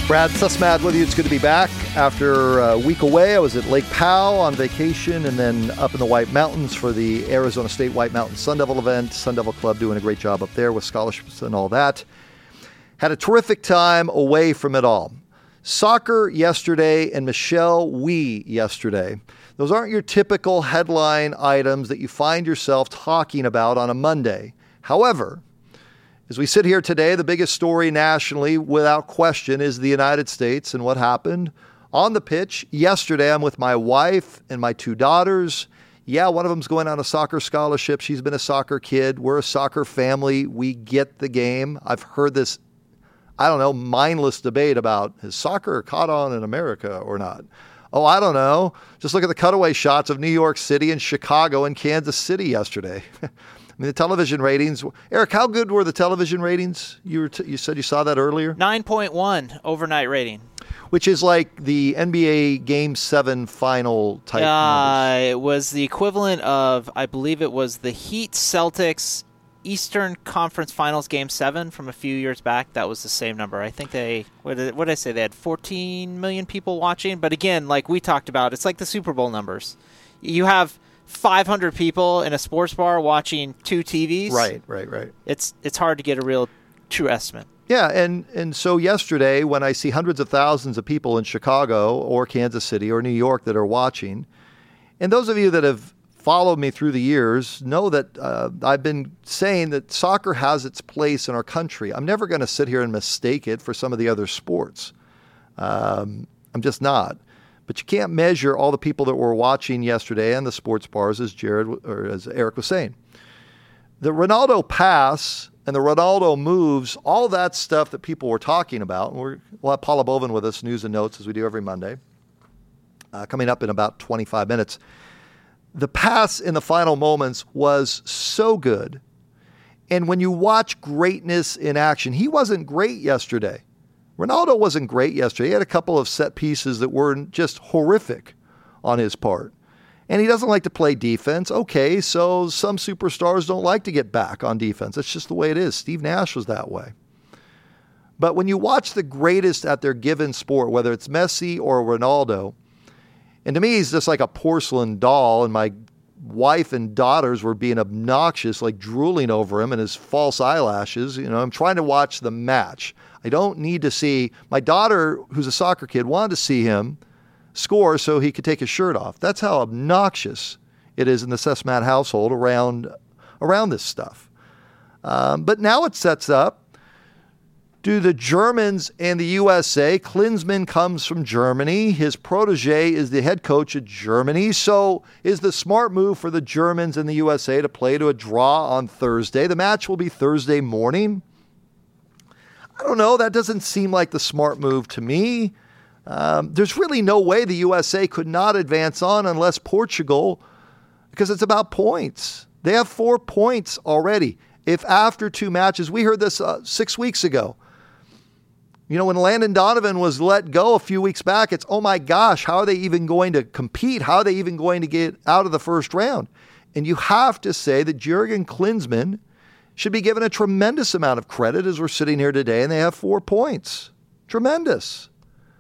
Brad Sussman with you. It's good to be back. After a week away, I was at Lake Powell on vacation and then up in the White Mountains for the Arizona State White Mountains Sun Devil event. Sun Devil Club doing a great job up there with scholarships and all that. Had a terrific time away from it all. Soccer yesterday and Michelle Wie yesterday. Those aren't your typical headline items that you find yourself talking about on a Monday. However, as we sit here today, the biggest story nationally, without question, is the United States and what happened on the pitch. Yesterday, I'm with my wife and my two daughters. Yeah, one of them's going on a soccer scholarship. She's been a soccer kid. We're a soccer family. We get the game. I've heard this, mindless debate about is soccer caught on in America or not? Oh, I don't know. Just look at the cutaway shots of New York City and Chicago and Kansas City yesterday. The television ratings. Eric, how good were the television ratings? You said you saw that earlier? 9.1 overnight rating. Which is like the NBA Game 7 final type numbers. It was the equivalent of, I believe it was the Heat Celtics Eastern Conference Finals Game 7 from a few years back. That was the same number. I think what did I say? They had 14 million people watching. But again, like we talked about, it's like the Super Bowl numbers. You have 500 people in a sports bar watching two TVs. Right. It's hard to get a real true estimate. Yeah, and so yesterday when I see hundreds of thousands of people in Chicago or Kansas City or New York that are watching, and those of you that have followed me through the years know that I've been saying that soccer has its place in our country. I'm never going to sit here and mistake it for some of the other sports. I'm just not. But you can't measure all the people that were watching yesterday and the sports bars, as Eric was saying. The Ronaldo pass and the Ronaldo moves, all that stuff that people were talking about. And we'll have Paula Bovin with us, news and notes, as we do every Monday, coming up in about 25 minutes. The pass in the final moments was so good. And when you watch greatness in action, he wasn't great yesterday. Ronaldo wasn't great yesterday. He had a couple of set pieces that were just horrific on his part. And he doesn't like to play defense. Okay, so some superstars don't like to get back on defense. That's just the way it is. Steve Nash was that way. But when you watch the greatest at their given sport, whether it's Messi or Ronaldo, and to me, he's just like a porcelain doll, and my wife and daughters were being obnoxious, like drooling over him and his false eyelashes. I'm trying to watch the match. I don't need to see. My daughter, who's a soccer kid, wanted to see him score so he could take his shirt off. That's how obnoxious it is in the Sussman household around this stuff. But now it sets up. Do the Germans and the USA? Klinsmann comes from Germany. His protege is the head coach of Germany. So is the smart move for the Germans and the USA to play to a draw on Thursday? The match will be Thursday morning. I don't know. That doesn't seem like the smart move to me. There's really no way the USA could not advance on unless Portugal, because it's about points. They have 4 points already. If after 2 matches, we heard this 6 weeks ago. When Landon Donovan was let go a few weeks back, it's, oh my gosh, how are they even going to compete? How are they even going to get out of the first round? And you have to say that Jurgen Klinsmann should be given a tremendous amount of credit as we're sitting here today, and they have 4 points. Tremendous.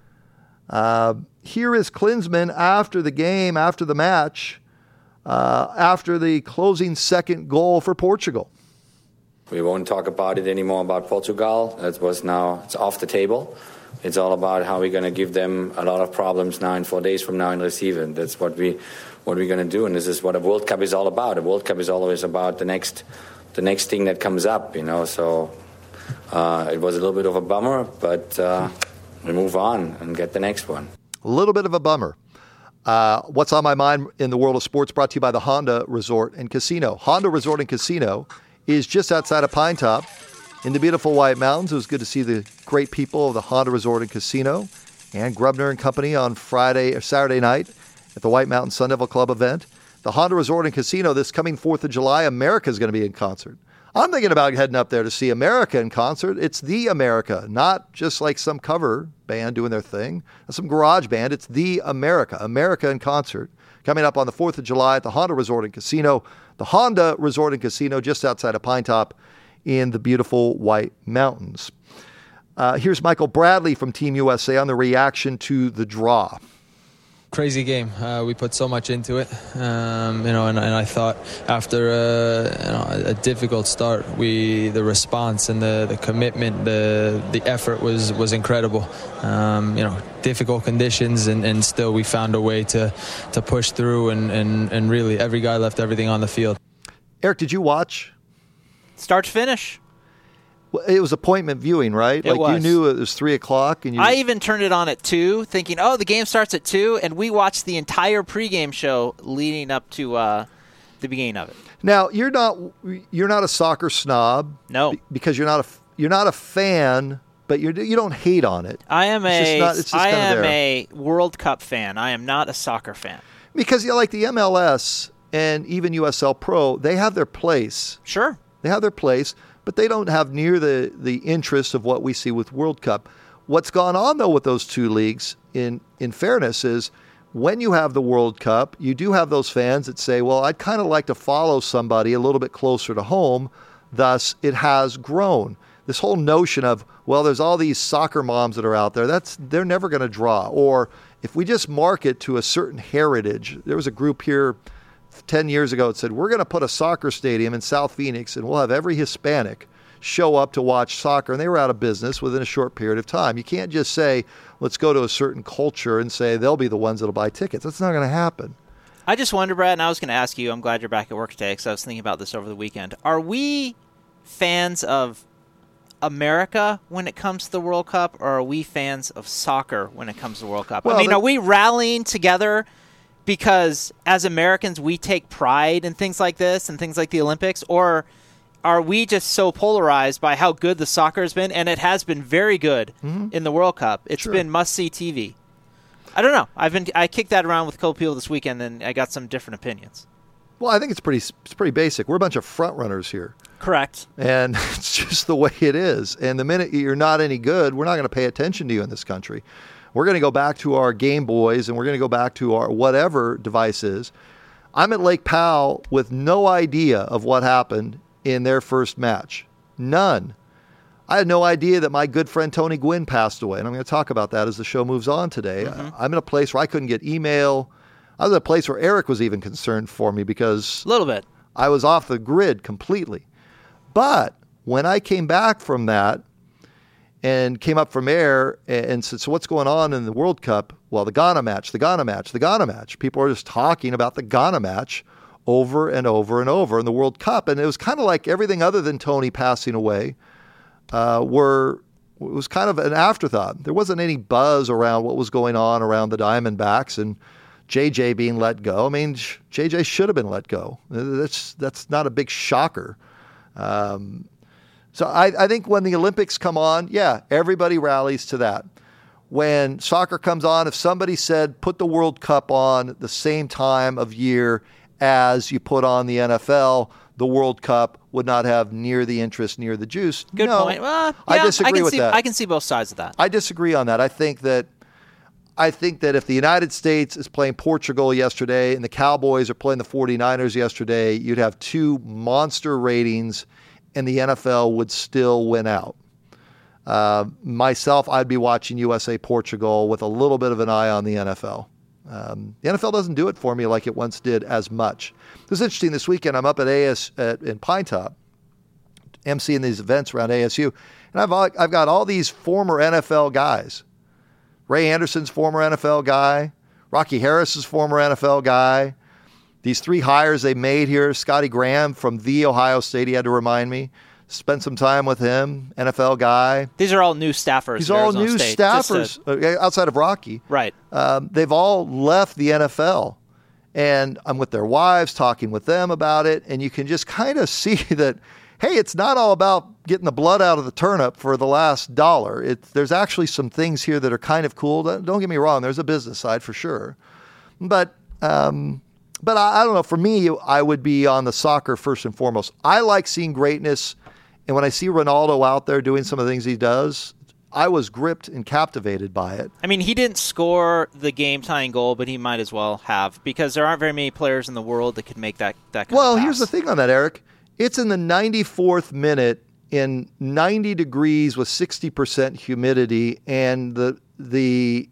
Here is Klinsmann after the game, after the match, after the closing second goal for Portugal. We won't talk about it anymore about Portugal. It's off the table. It's all about how we're going to give them a lot of problems now in 4 days from now in Recife. That's what we're going to do, and this is what a World Cup is all about. A World Cup is always about the next thing that comes up, So it was a little bit of a bummer, but we move on and get the next one. A little bit of a bummer. What's on my mind in the world of sports brought to you by the Honda Resort and Casino. Honda Resort and Casino is just outside of Pine Top in the beautiful White Mountains. It was good to see the great people of the Honda Resort and Casino and Grubner and Company on Saturday night at the White Mountain Sun Devil Club event. The Honda Resort and Casino this coming 4th of July, America is going to be in concert. I'm thinking about heading up there to see America in concert. It's the America, not just like some cover band doing their thing, some garage band. It's the America in concert. Coming up on the 4th of July at the Honda Resort and Casino. The Honda Resort and Casino just outside of Pine Top in the beautiful White Mountains. Here's Michael Bradley from Team USA on the reaction to the draw. Crazy game. We put so much into it, and I thought after a difficult start, the response and the commitment, the effort was incredible. Difficult conditions, and still we found a way to push through, and really every guy left everything on the field. Eric, did you watch? Start to finish. Well, it was appointment viewing, right? It was. You knew it was 3:00, and I even turned it on at 2, thinking, the game starts at 2, and we watched the entire pregame show leading up to the beginning of it. Now you're not a soccer snob, no, because you're not a fan, but you don't hate on it. I am a World Cup fan. I am not a soccer fan because like the MLS and even USL Pro, they have their place. Sure, they have their place. But they don't have near the interest of what we see with World Cup. What's gone on, though, with those two leagues, in fairness, is when you have the World Cup, you do have those fans that say, well, I'd kind of like to follow somebody a little bit closer to home. Thus, it has grown. This whole notion of, well, there's all these soccer moms that are out there, they're never going to draw. Or if we just market to a certain heritage, there was a group here 10 years ago, it said, we're going to put a soccer stadium in South Phoenix and we'll have every Hispanic show up to watch soccer. And they were out of business within a short period of time. You can't just say, let's go to a certain culture and say they'll be the ones that'll buy tickets. That's not going to happen. I just wonder, Brad, and I was going to ask you, I'm glad you're back at work today because I was thinking about this over the weekend. Are we fans of America when it comes to the World Cup, or are we fans of soccer when it comes to the World Cup? Well, are we rallying together because as Americans we take pride in things like this and things like the Olympics, or are we just so polarized by how good the soccer has been? And it has been very good in the World Cup. It's been must-see TV. I don't know. I kicked that around with a couple people this weekend, and I got some different opinions. Well, I think it's pretty basic. We're a bunch of front runners here. Correct. And it's just the way it is. And the minute you're not any good, we're not going to pay attention to you in this country. We're going to go back to our Game Boys, and we're going to go back to our whatever device is. I'm at Lake Powell with no idea of what happened in their first match. None. I had no idea that my good friend Tony Gwynn passed away, and I'm going to talk about that as the show moves on today. I'm in a place where I couldn't get email. I was at a place where Eric was even concerned for me because a little bit. I was off the grid completely. But when I came back from that and came up from air and said, so what's going on in the World Cup? Well, the Ghana match. People are just talking about the Ghana match over and over and over in the World Cup. And it was kind of like everything other than Tony passing away it was kind of an afterthought. There wasn't any buzz around what was going on around the Diamondbacks and JJ being let go. I mean, JJ should have been let go. That's not a big shocker. So I think when the Olympics come on, everybody rallies to that. When soccer comes on, if somebody said put the World Cup on at the same time of year as you put on the NFL, the World Cup would not have near the interest, near the juice. Good point. Well, I disagree with that. I can see both sides of that. I disagree on that. I think that if the United States is playing Portugal yesterday and the Cowboys are playing the 49ers yesterday, you'd have two monster ratings and the NFL would still win out. Myself, I'd be watching USA-Portugal with a little bit of an eye on the NFL. The NFL doesn't do it for me like it once did as much. It was interesting this weekend. I'm up in Pine Top, emceeing these events around ASU, and I've got all these former NFL guys. Ray Anderson's former NFL guy. Rocky Harris is former NFL guy. These three hires they made here, Scotty Graham from The Ohio State, he had to remind me. Spent some time with him, NFL guy. These are all new staffers. These are all new staffers outside of Rocky. Right. They've all left the NFL. And I'm with their wives, talking with them about it. And you can just kind of see that, hey, it's not all about getting the blood out of the turnip for the last dollar. There's actually some things here that are kind of cool. Don't get me wrong. There's a business side for sure. But I don't know. For me, I would be on the soccer first and foremost. I like seeing greatness. And when I see Ronaldo out there doing some of the things he does, I was gripped and captivated by it. I mean, he didn't score the game-tying goal, but he might as well have, because there aren't very many players in the world that could make that kind of pass. Well, here's the thing on that, Eric. It's in the 94th minute, in 90 degrees with 60% humidity, and the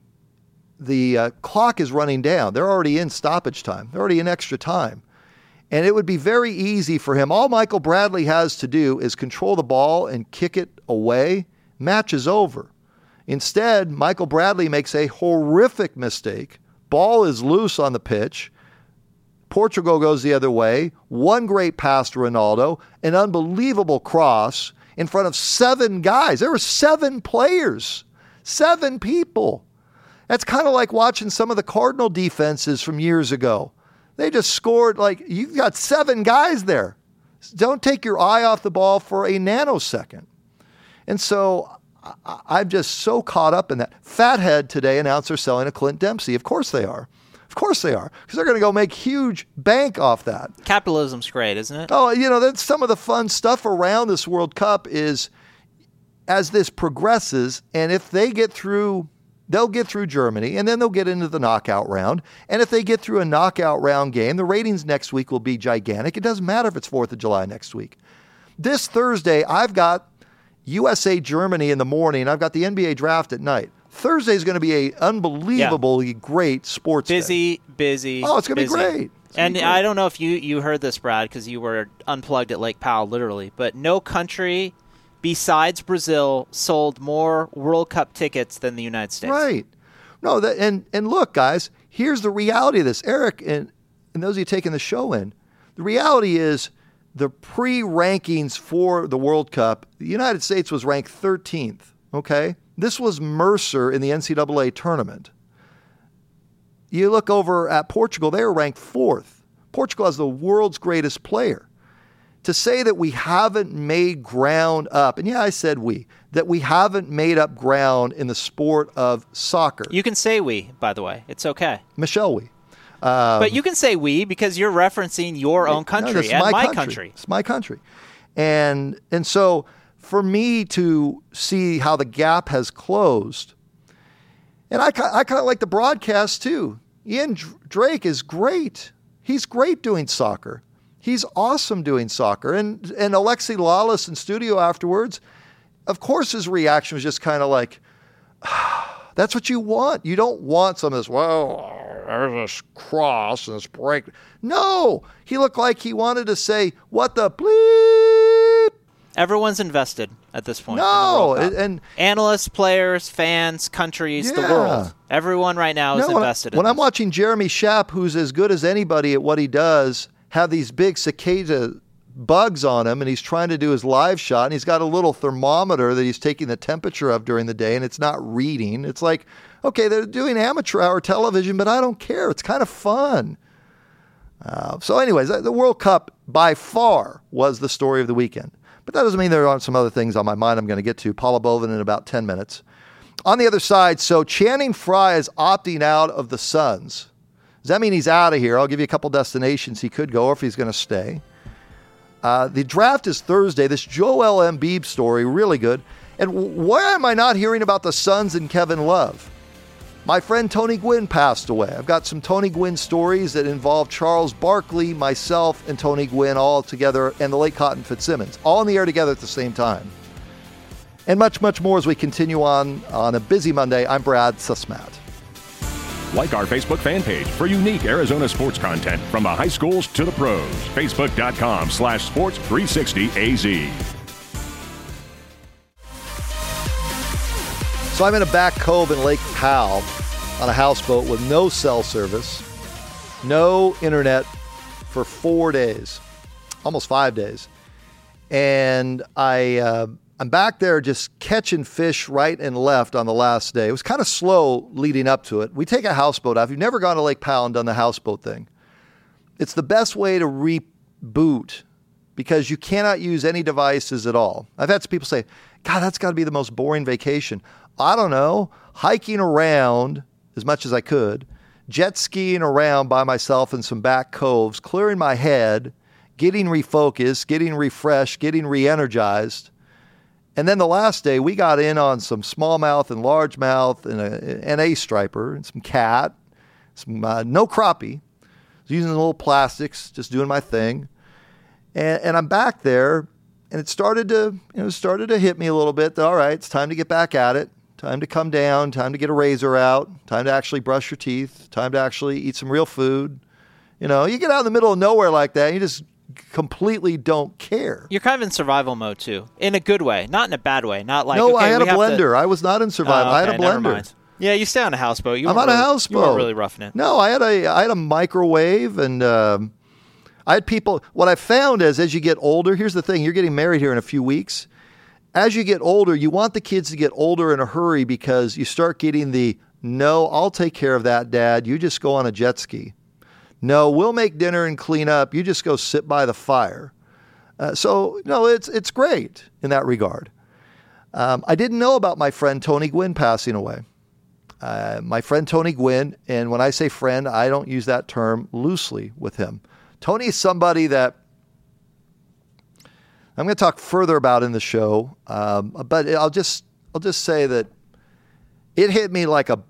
clock is running down. They're already in stoppage time. They're already in extra time. And it would be very easy for him. All Michael Bradley has to do is control the ball and kick it away. Match is over. Instead, Michael Bradley makes a horrific mistake. Ball is loose on the pitch. Portugal goes the other way. One great pass to Ronaldo. An unbelievable cross in front of 7 guys. There were 7 players. 7 people. That's kind of like watching some of the Cardinal defenses from years ago. They just scored, like, you've got 7 guys there. Don't take your eye off the ball for a nanosecond. And so I'm just so caught up in that. Fathead today announced they're selling a Clint Dempsey. Of course they are. Of course they are. Because they're going to go make huge bank off that. Capitalism's great, isn't it? Oh, that's some of the fun stuff around this World Cup is as this progresses, and if they get through, they'll get through Germany, and then they'll get into the knockout round. And if they get through a knockout round game, the ratings next week will be gigantic. It doesn't matter if it's 4th of July next week. This Thursday, I've got USA Germany in the morning. I've got the NBA draft at night. Thursday is going to be an unbelievably great sports day. Busy. Oh, it's going to be great. And I don't know if you heard this, Brad, because you were unplugged at Lake Powell, literally, but no country besides Brazil sold more World Cup tickets than the United States. Right. No, and look, guys, here's the reality of this. Eric and those of you taking the show in, the reality is the pre-rankings for the World Cup, the United States was ranked 13th, okay? This was Mercer in the NCAA tournament. You look over at Portugal, they were ranked 4th. Portugal has the world's greatest player. To say that we haven't made ground up, and yeah, I said that we haven't made up ground in the sport of soccer. You can say we, by the way. It's okay. Michelle, we. But you can say we because you're referencing your own country and my country. It's my country. And so for me to see how the gap has closed, and I kind of like the broadcast too. Ian Drake is great. He's great doing soccer. He's awesome doing soccer. And Alexi Lawless in studio afterwards, of course his reaction was just kind of like, that's what you want. You don't want some of this, well, there's this cross and this break. No, he looked like he wanted to say, what the bleep? Everyone's invested at this point. No, and analysts, players, fans, countries, the world. Everyone right now is invested in When this. I'm watching Jeremy Schaap, who's as good as anybody at what he does, have these big cicada bugs on him, and he's trying to do his live shot, and he's got a little thermometer that he's taking the temperature of during the day, and it's not reading. It's like, okay, they're doing amateur hour television, but I don't care. It's kind of fun. So anyways, the World Cup by far was the story of the weekend. But that doesn't mean there aren't some other things on my mind I'm going to get to. Paula Bovin in about 10 minutes. On the other side, so Channing Frye is opting out of the Suns. Does that mean he's out of here? I'll give you a couple destinations he could go or if he's going to stay. The draft is Thursday. This Joel Embiid story, really good. And why am I not hearing about the Suns and Kevin Love? My friend Tony Gwynn passed away. I've got some Tony Gwynn stories that involve Charles Barkley, myself, and Tony Gwynn all together, and the late Cotton Fitzsimmons, all in the air together at the same time. And much, much more as we continue on a busy Monday. I'm Brad Susmat. Like our Facebook fan page for unique Arizona sports content from the high schools to the pros. Facebook.com/Sports360AZ. So I'm in a back cove in Lake Powell on a houseboat with no cell service, no internet for 4 days, almost 5 days. And I'm back there just catching fish right and left on the last day. It was kind of slow leading up to it. We take a houseboat out. If you've never gone to Lake Powell and done the houseboat thing, it's the best way to reboot because you cannot use any devices at all. I've had some people say, God, that's got to be the most boring vacation. I don't know, hiking around as much as I could, jet skiing around by myself in some back coves, clearing my head, getting refocused, getting refreshed, getting re-energized. And then the last day, we got in on some smallmouth and largemouth and an A-striper and some cat, some no crappie. I was using little plastics, just doing my thing. And I'm back there, And it started to hit me a little bit. All right, it's time to get back at it. Time to come down. Time to get a razor out. Time to actually brush your teeth. Time to actually eat some real food. You get out in the middle of nowhere like that, and you just completely don't care. You're kind of in survival mode too, in a good way, not in a bad way. Not like I had a blender. I was not in survival. I had a never blender. mind. Yeah, you stay on a houseboat. I'm on a houseboat. You weren't really roughing it. No, I had a microwave, and I had people. What I found is, as you get older, here's the thing: you're getting married here in a few weeks. As you get older, you want the kids to get older in a hurry because you start getting the "No, I'll take care of that, Dad. You just go on a jet ski." No, we'll make dinner and clean up. You just go sit by the fire. It's great in that regard. I didn't know about my friend Tony Gwynn passing away. My friend Tony Gwynn, and when I say friend, I don't use that term loosely with him. Tony is somebody that I'm going to talk further about in the show, but I'll just say that it hit me like a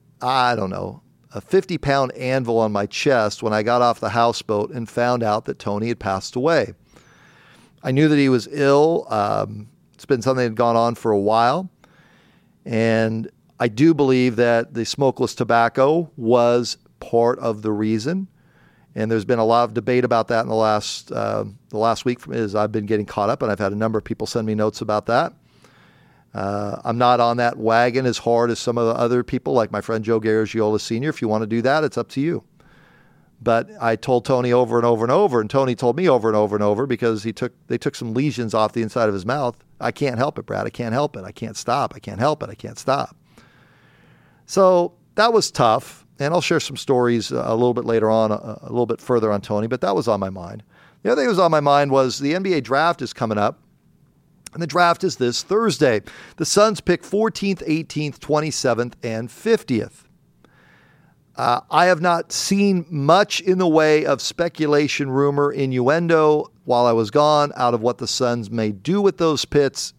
50-pound anvil on my chest when I got off the houseboat and found out that Tony had passed away. I knew that he was ill. It's been something that had gone on for a while. And I do believe that the smokeless tobacco was part of the reason. And there's been a lot of debate about that in the last week as I've been getting caught up, and I've had a number of people send me notes about that. I'm not on that wagon as hard as some of the other people, like my friend Joe Garagiola Sr. If you want to do that, it's up to you. But I told Tony over and over and over, and Tony told me over and over and over because they took some lesions off the inside of his mouth. I can't help it, Brad. I can't help it. I can't stop. I can't help it. I can't stop. So that was tough, and I'll share some stories a little bit later on, a little bit further on Tony, but that was on my mind. The other thing that was on my mind was the NBA draft is coming up. And the draft is this Thursday. The Suns pick 14th, 18th, 27th, and 50th. I have not seen much in the way of speculation, rumor, innuendo while I was gone out of what the Suns may do with those picks.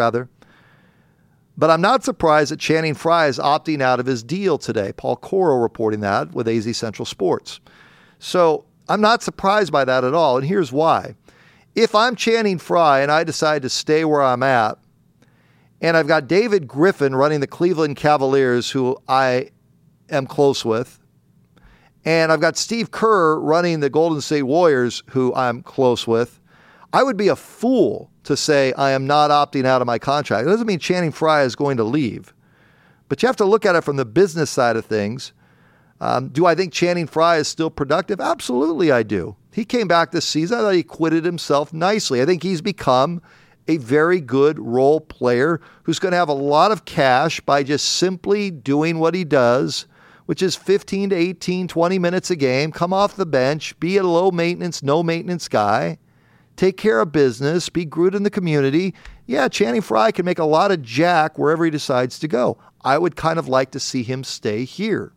But I'm not surprised that Channing Frye is opting out of his deal today. Paul Coro reporting that with AZ Central Sports. So I'm not surprised by that at all, and here's why. If I'm Channing Frye and I decide to stay where I'm at, and I've got David Griffin running the Cleveland Cavaliers, who I am close with, and I've got Steve Kerr running the Golden State Warriors, who I'm close with, I would be a fool to say I am not opting out of my contract. It doesn't mean Channing Frye is going to leave, but you have to look at it from the business side of things. Do I think Channing Frye is still productive? Absolutely, I do. He came back this season. I thought he acquitted himself nicely. I think he's become a very good role player who's going to have a lot of cash by just simply doing what he does, which is 15 to 18, 20 minutes a game, come off the bench, be a low maintenance, no maintenance guy, take care of business, be good in the community. Yeah, Channing Frye can make a lot of jack wherever he decides to go. I would kind of like to see him stay here.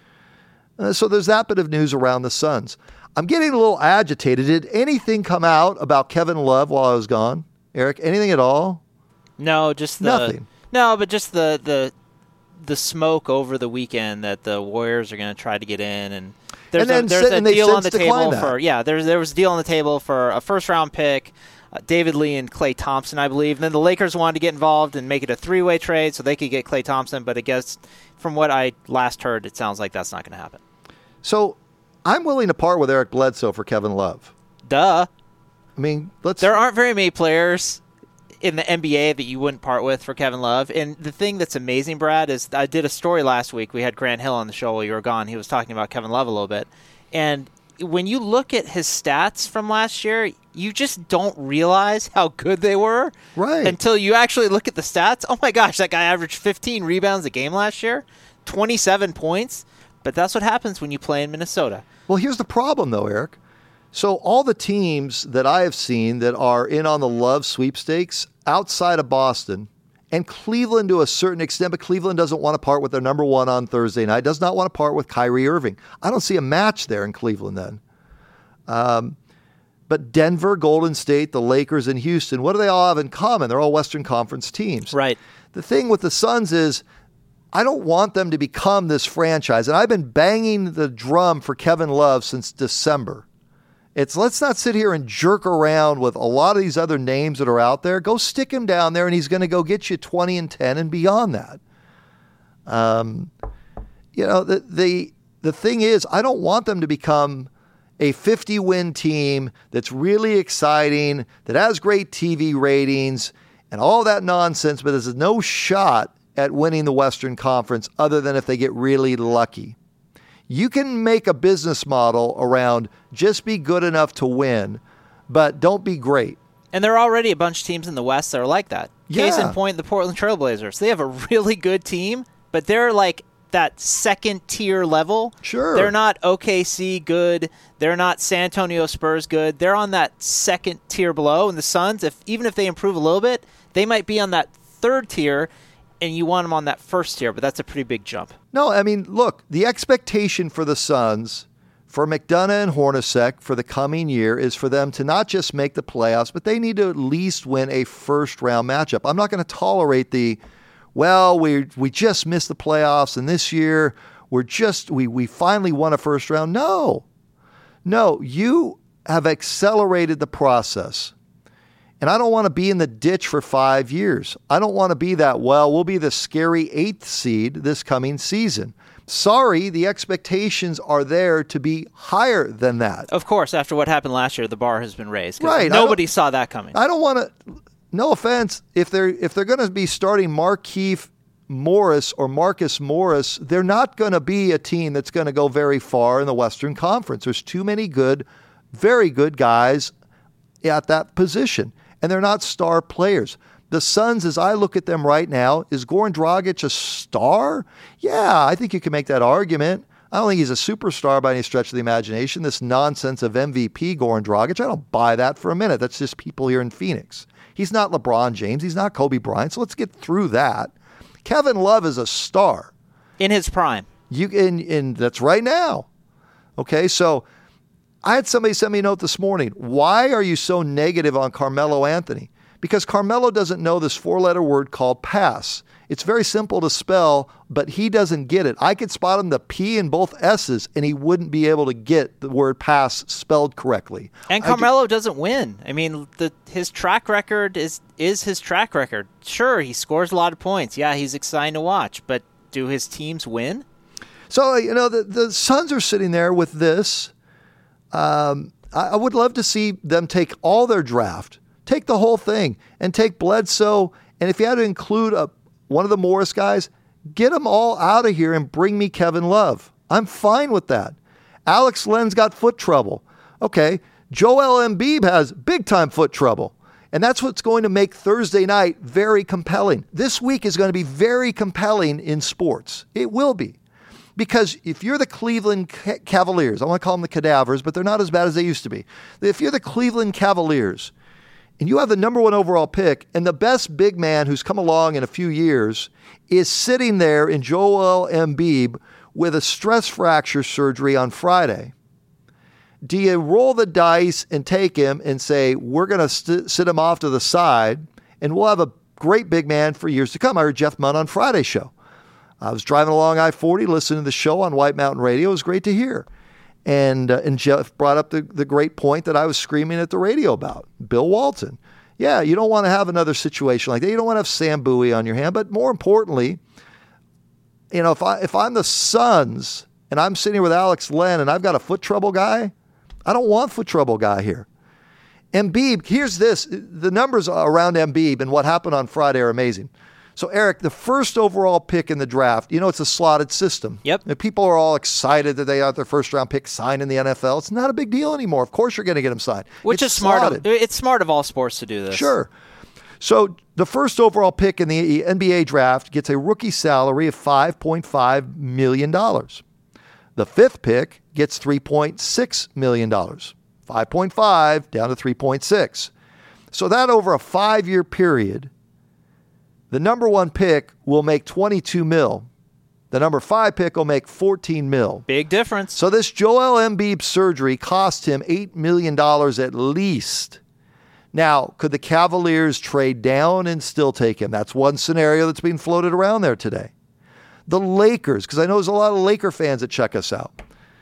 So there's that bit of news around the Suns. I'm getting a little agitated. Did anything come out about Kevin Love while I was gone, Eric? Anything at all? No, just nothing. No, but just the smoke over the weekend that the Warriors are going to try to get in, and there's a deal on the table for there was a deal on the table for a first round pick, David Lee and Klay Thompson, I believe. And then the Lakers wanted to get involved and make it a three-way trade so they could get Klay Thompson, but I guess from what I last heard, it sounds like that's not going to happen. So I'm willing to part with Eric Bledsoe for Kevin Love. Duh. I mean, there aren't very many players in the NBA that you wouldn't part with for Kevin Love. And the thing that's amazing, Brad, is I did a story last week. We had Grant Hill on the show while you were gone. He was talking about Kevin Love a little bit. And when you look at his stats from last year, you just don't realize how good they were until you actually look at the stats. Oh, my gosh, that guy averaged 15 rebounds a game last year, 27 points. But that's what happens when you play in Minnesota. Well, here's the problem, though, Eric. So all the teams that I have seen that are in on the Love sweepstakes outside of Boston and Cleveland to a certain extent, but Cleveland doesn't want to part with their number one on Thursday night, does not want to part with Kyrie Irving. I don't see a match there in Cleveland then. But Denver, Golden State, the Lakers, and Houston, what do they all have in common? They're all Western Conference teams. Right. The thing with the Suns is I don't want them to become this franchise. And I've been banging the drum for Kevin Love since December. Let's not sit here and jerk around with a lot of these other names that are out there. Go stick him down there, and he's going to go get you 20-10 and beyond that. The thing is, I don't want them to become a 50-win team that's really exciting, that has great TV ratings, and all that nonsense, but there's no shot at winning the Western Conference other than if they get really lucky. You can make a business model around just be good enough to win, but don't be great. And there are already a bunch of teams in the West that are like that. Yeah. Case in point, the Portland Trailblazers. They have a really good team, but they're like that second-tier level. Sure. They're not OKC good. They're not San Antonio Spurs good. They're on that second tier below. And the Suns, even if they improve a little bit, they might be on that third tier, and you want them on that first tier, but that's a pretty big jump. No, I mean, look, the expectation for the Suns, for McDonough and Hornacek for the coming year is for them to not just make the playoffs, but they need to at least win a first-round matchup. I'm not going to tolerate we just missed the playoffs, and this year we finally won a first round. No, you have accelerated the process. And I don't want to be in the ditch for 5 years. I don't want to be we'll be the scary 8th seed this coming season. Sorry, the expectations are there to be higher than that. Of course, after what happened last year, the bar has been raised. Right. Nobody saw that coming. I don't want to, no offense, if they're going to be starting Markieff Morris or Marcus Morris, they're not going to be a team that's going to go very far in the Western Conference. There's too many very good guys at that position. And they're not star players. The Suns, as I look at them right now, is Goran Dragic a star? Yeah, I think you can make that argument. I don't think he's a superstar by any stretch of the imagination. This nonsense of MVP Goran Dragic, I don't buy that for a minute. That's just people here in Phoenix. He's not LeBron James. He's not Kobe Bryant. So let's get through that. Kevin Love is a star. In his prime. And that's right now. Okay, so I had somebody send me a note this morning. Why are you so negative on Carmelo Anthony? Because Carmelo doesn't know this 4-letter word called pass. It's very simple to spell, but he doesn't get it. I could spot him the P in both S's, and he wouldn't be able to get the word pass spelled correctly. And Carmelo doesn't win. I mean, his track record is his track record. Sure, he scores a lot of points. Yeah, he's exciting to watch, but do his teams win? So, the Suns are sitting there with this. I would love to see them take all their draft, take the whole thing, and take Bledsoe. And if you had to include one of the Morris guys, get them all out of here and bring me Kevin Love. I'm fine with that. Alex Len's got foot trouble. Okay, Joel Embiid has big-time foot trouble. And that's what's going to make Thursday night very compelling. This week is going to be very compelling in sports. It will be. Because if you're the Cleveland Cavaliers, I want to call them the Cadavers, but they're not as bad as they used to be. If you're the Cleveland Cavaliers and you have the number 1 overall pick and the best big man who's come along in a few years is sitting there in Joel Embiid with a stress fracture surgery on Friday, do you roll the dice and take him and say, we're going to sit him off to the side and we'll have a great big man for years to come? I heard Jeff Munn on Friday's show. I was driving along I-40, listening to the show on White Mountain Radio. It was great to hear. And Jeff brought up the great point that I was screaming at the radio about, Bill Walton. Yeah, you don't want to have another situation like that. You don't want to have Sam Bowie on your hand. But more importantly, if I'm the Suns and I'm sitting here with Alex Len and I've got a foot trouble guy, I don't want foot trouble guy here. Embiid, here's this. The numbers around Embiid and what happened on Friday are amazing. So, Eric, the first overall pick in the draft, it's a slotted system. Yep. And people are all excited that they got their first-round pick signed in the NFL. It's not a big deal anymore. Of course you're going to get them signed. Which is smart. It's smart of all sports to do this. Sure. So, the first overall pick in the NBA draft gets a rookie salary of $5.5 million. The fifth pick gets $3.6 million. 5.5 down to 3.6. So, that over a 5-year period, the number 1 pick will make $22 million. The number 5 pick will make $14 million. Big difference. So this Joel Embiid surgery cost him $8 million at least. Now, could the Cavaliers trade down and still take him? That's one scenario that's being floated around there today. The Lakers, because I know there's a lot of Laker fans that check us out.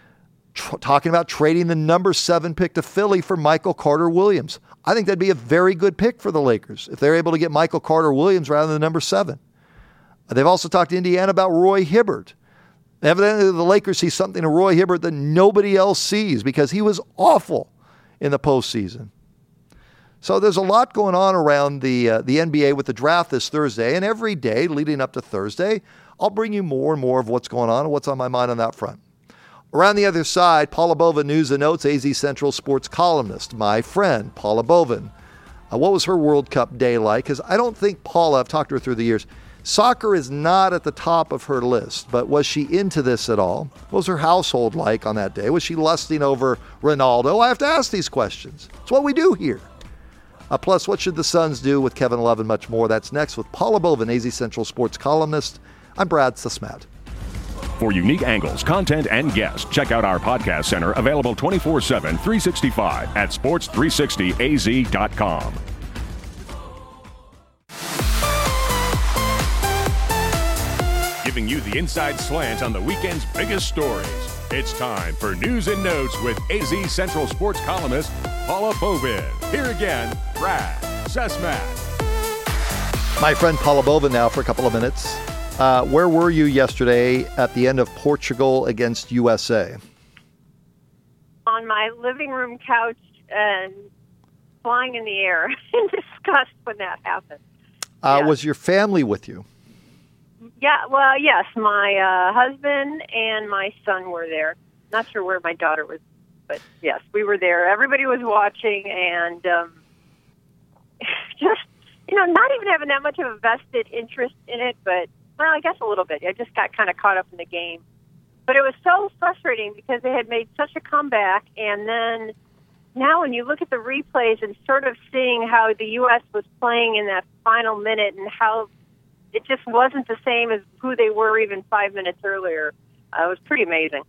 talking about trading the number 7 pick to Philly for Michael Carter-Williams. I think that'd be a very good pick for the Lakers if they're able to get Michael Carter-Williams rather than the number 7. They've also talked to Indiana about Roy Hibbert. Evidently, the Lakers see something in Roy Hibbert that nobody else sees because he was awful in the postseason. So there's a lot going on around the NBA with the draft this Thursday, and every day leading up to Thursday, I'll bring you more and more of what's going on and what's on my mind on that front. Around the other side, Paula Bovin, News and Notes, AZ Central sports columnist, my friend, Paula Bovin. What was her World Cup day like? Because I don't think Paula, I've talked to her through the years, soccer is not at the top of her list, but was she into this at all? What was her household like on that day? Was she lusting over Ronaldo? I have to ask these questions. It's what we do here. Plus, what should the Suns do with Kevin Love and much more? That's next with Paula Bovin, AZ Central sports columnist. I'm Brad Susmat. For unique angles, content, and guests, check out our podcast center, available 24/7, 365 at sports360az.com. Giving you the inside slant on the weekend's biggest stories. It's time for News and Notes with AZ Central sports columnist Paula Bovin. Here again, Brad Susmat. My friend Paula Bovin now for a couple of minutes. Where were you yesterday at the end of Portugal against USA? On my living room couch and flying in the air in disgust when that happened. Yeah. Was your family with you? Yeah, well, yes. My husband and my son were there. Not sure where my daughter was, but yes, we were there. Everybody was watching, and just, not even having that much of a vested interest in it, but, well, I guess a little bit. I just got kind of caught up in the game. But it was so frustrating because they had made such a comeback, and then now when you look at the replays and sort of seeing how the U.S. was playing in that final minute and how it just wasn't the same as who they were even 5 minutes earlier, it was pretty amazing.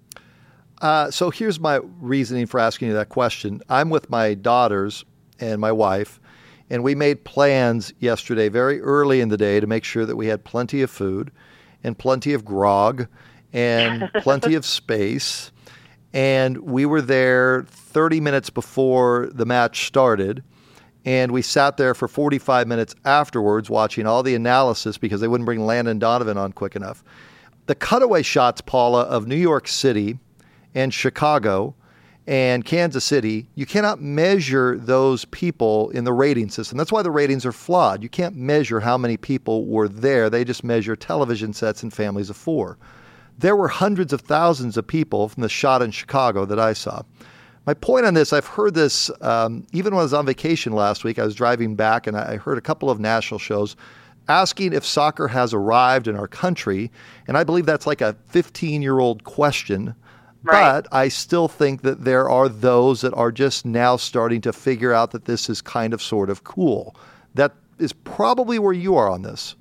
So here's my reasoning for asking you that question. I'm with my daughters and my wife, and we made plans yesterday very early in the day to make sure that we had plenty of food and plenty of grog and plenty of space. And we were there 30 minutes before the match started. And we sat there for 45 minutes afterwards watching all the analysis because they wouldn't bring Landon Donovan on quick enough. The cutaway shots, Paula, of New York City and Chicago and Kansas City, you cannot measure those people in the rating system. That's why the ratings are flawed. You can't measure how many people were there. They just measure television sets and families of 4. There were hundreds of thousands of people from the shot in Chicago that I saw. My point on this, I've heard this even when I was on vacation last week. I was driving back and I heard a couple of national shows asking if soccer has arrived in our country. And I believe that's like a 15-year-old question. Right. But I still think that there are those that are just now starting to figure out that this is kind of sort of cool. That is probably where you are on this.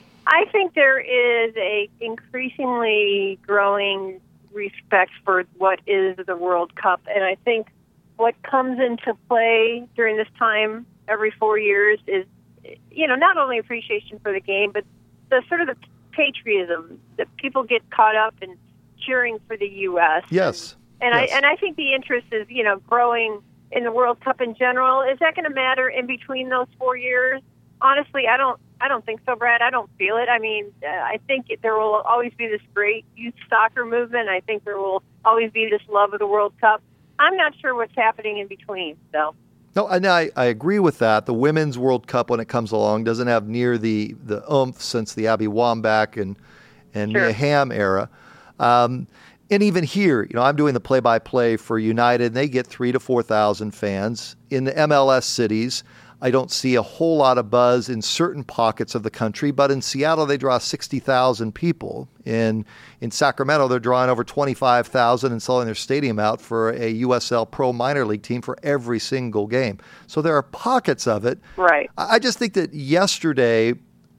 I think there is a increasingly growing respect for what is the World Cup, and I think what comes into play during this time every 4 years is, not only appreciation for the game, but the sort of the patriotism that people get caught up in cheering for the U.S. Yes. And yes. I think the interest is, growing in the World Cup in general. Is that going to matter in between those 4 years? Honestly, I don't think so, Brad. I don't feel it. I mean, I think there will always be this great youth soccer movement. I think there will always be this love of the World Cup. I'm not sure what's happening in between, so. No, and I agree with that. The Women's World Cup, when it comes along, doesn't have near the oomph since the Abby Wambach and Sure. Mia Hamm era. And even here, I'm doing the play-by-play for United, and they get 3,000 to 4,000 fans. In the MLS cities, I don't see a whole lot of buzz in certain pockets of the country, but in Seattle, they draw 60,000 people. In Sacramento, they're drawing over 25,000 and selling their stadium out for a USL Pro minor league team for every single game. So there are pockets of it. Right. I just think that yesterday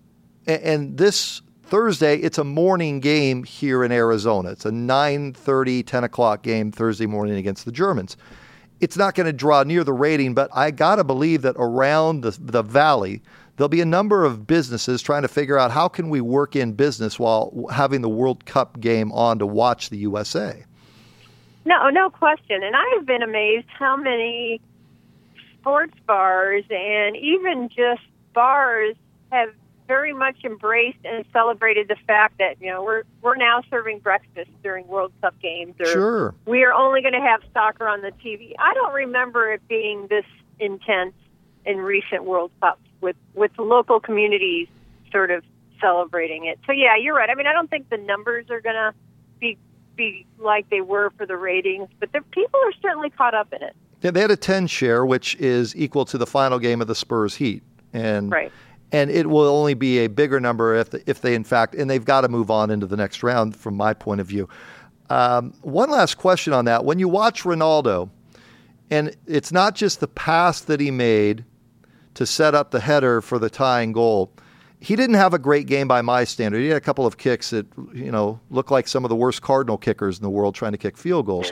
and this Thursday, it's a morning game here in Arizona. It's a 9:30, 10 o'clock game Thursday morning against the Germans. It's not going to draw near the rating, but I got to believe that around the valley, there'll be a number of businesses trying to figure out how can we work in business while having the World Cup game on to watch the USA. No question. And I have been amazed how many sports bars and even just bars have very much embraced and celebrated the fact that, we're now serving breakfast during World Cup games, or Sure. we are only going to have soccer on the TV. I don't remember it being this intense in recent World Cups with local communities sort of celebrating it. So yeah, you're right. I mean, I don't think the numbers are going to be like they were for the ratings, but the people are certainly caught up in it. Yeah, they had a 10 share, which is equal to the final game of the Spurs Heat. And right. And it will only be a bigger number if they, in fact, and they've got to move on into the next round from my point of view. One last question on that. When you watch Ronaldo, and it's not just the pass that he made to set up the header for the tying goal. He didn't have a great game by my standard. He had a couple of kicks that, looked like some of the worst Cardinal kickers in the world trying to kick field goals.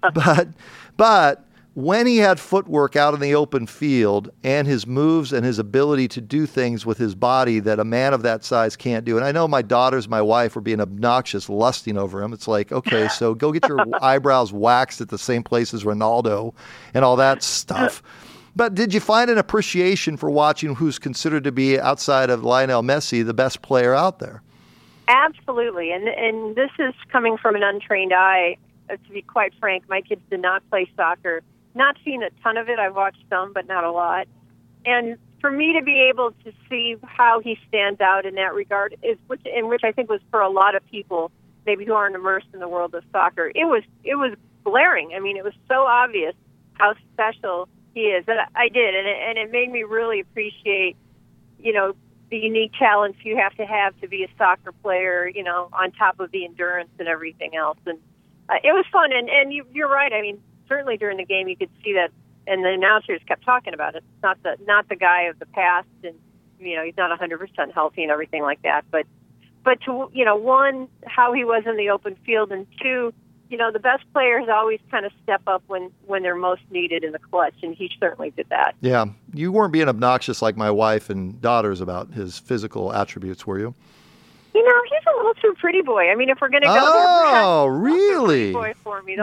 But when he had footwork out in the open field and his moves and his ability to do things with his body that a man of that size can't do. And I know my daughters, my wife were being obnoxious, lusting over him. It's like, okay, so go get your eyebrows waxed at the same place as Ronaldo and all that stuff. But did you find an appreciation for watching who's considered to be, outside of Lionel Messi, the best player out there? Absolutely. And this is coming from an untrained eye. To be quite frank, my kids did not play soccer. Not seen a ton of it. I've watched some, but not a lot. And for me to be able to see how he stands out in that regard, which I think was for a lot of people, maybe who aren't immersed in the world of soccer, it was glaring. I mean, it was so obvious how special he is. And I did, and it made me really appreciate, the unique talents you have to be a soccer player, on top of the endurance and everything else. And it was fun. And you're right. I mean, certainly during the game you could see that, and the announcers kept talking about it. It's not the guy of the past, and he's not 100% healthy and everything like that. But to one, how he was in the open field, and two, the best players always kind of step up when they're most needed in the clutch, and he certainly did that. Yeah, you weren't being obnoxious like my wife and daughters about his physical attributes, were you? He's a little too pretty boy. I mean, if we're going to go there, oh, really? Pretty boy for me.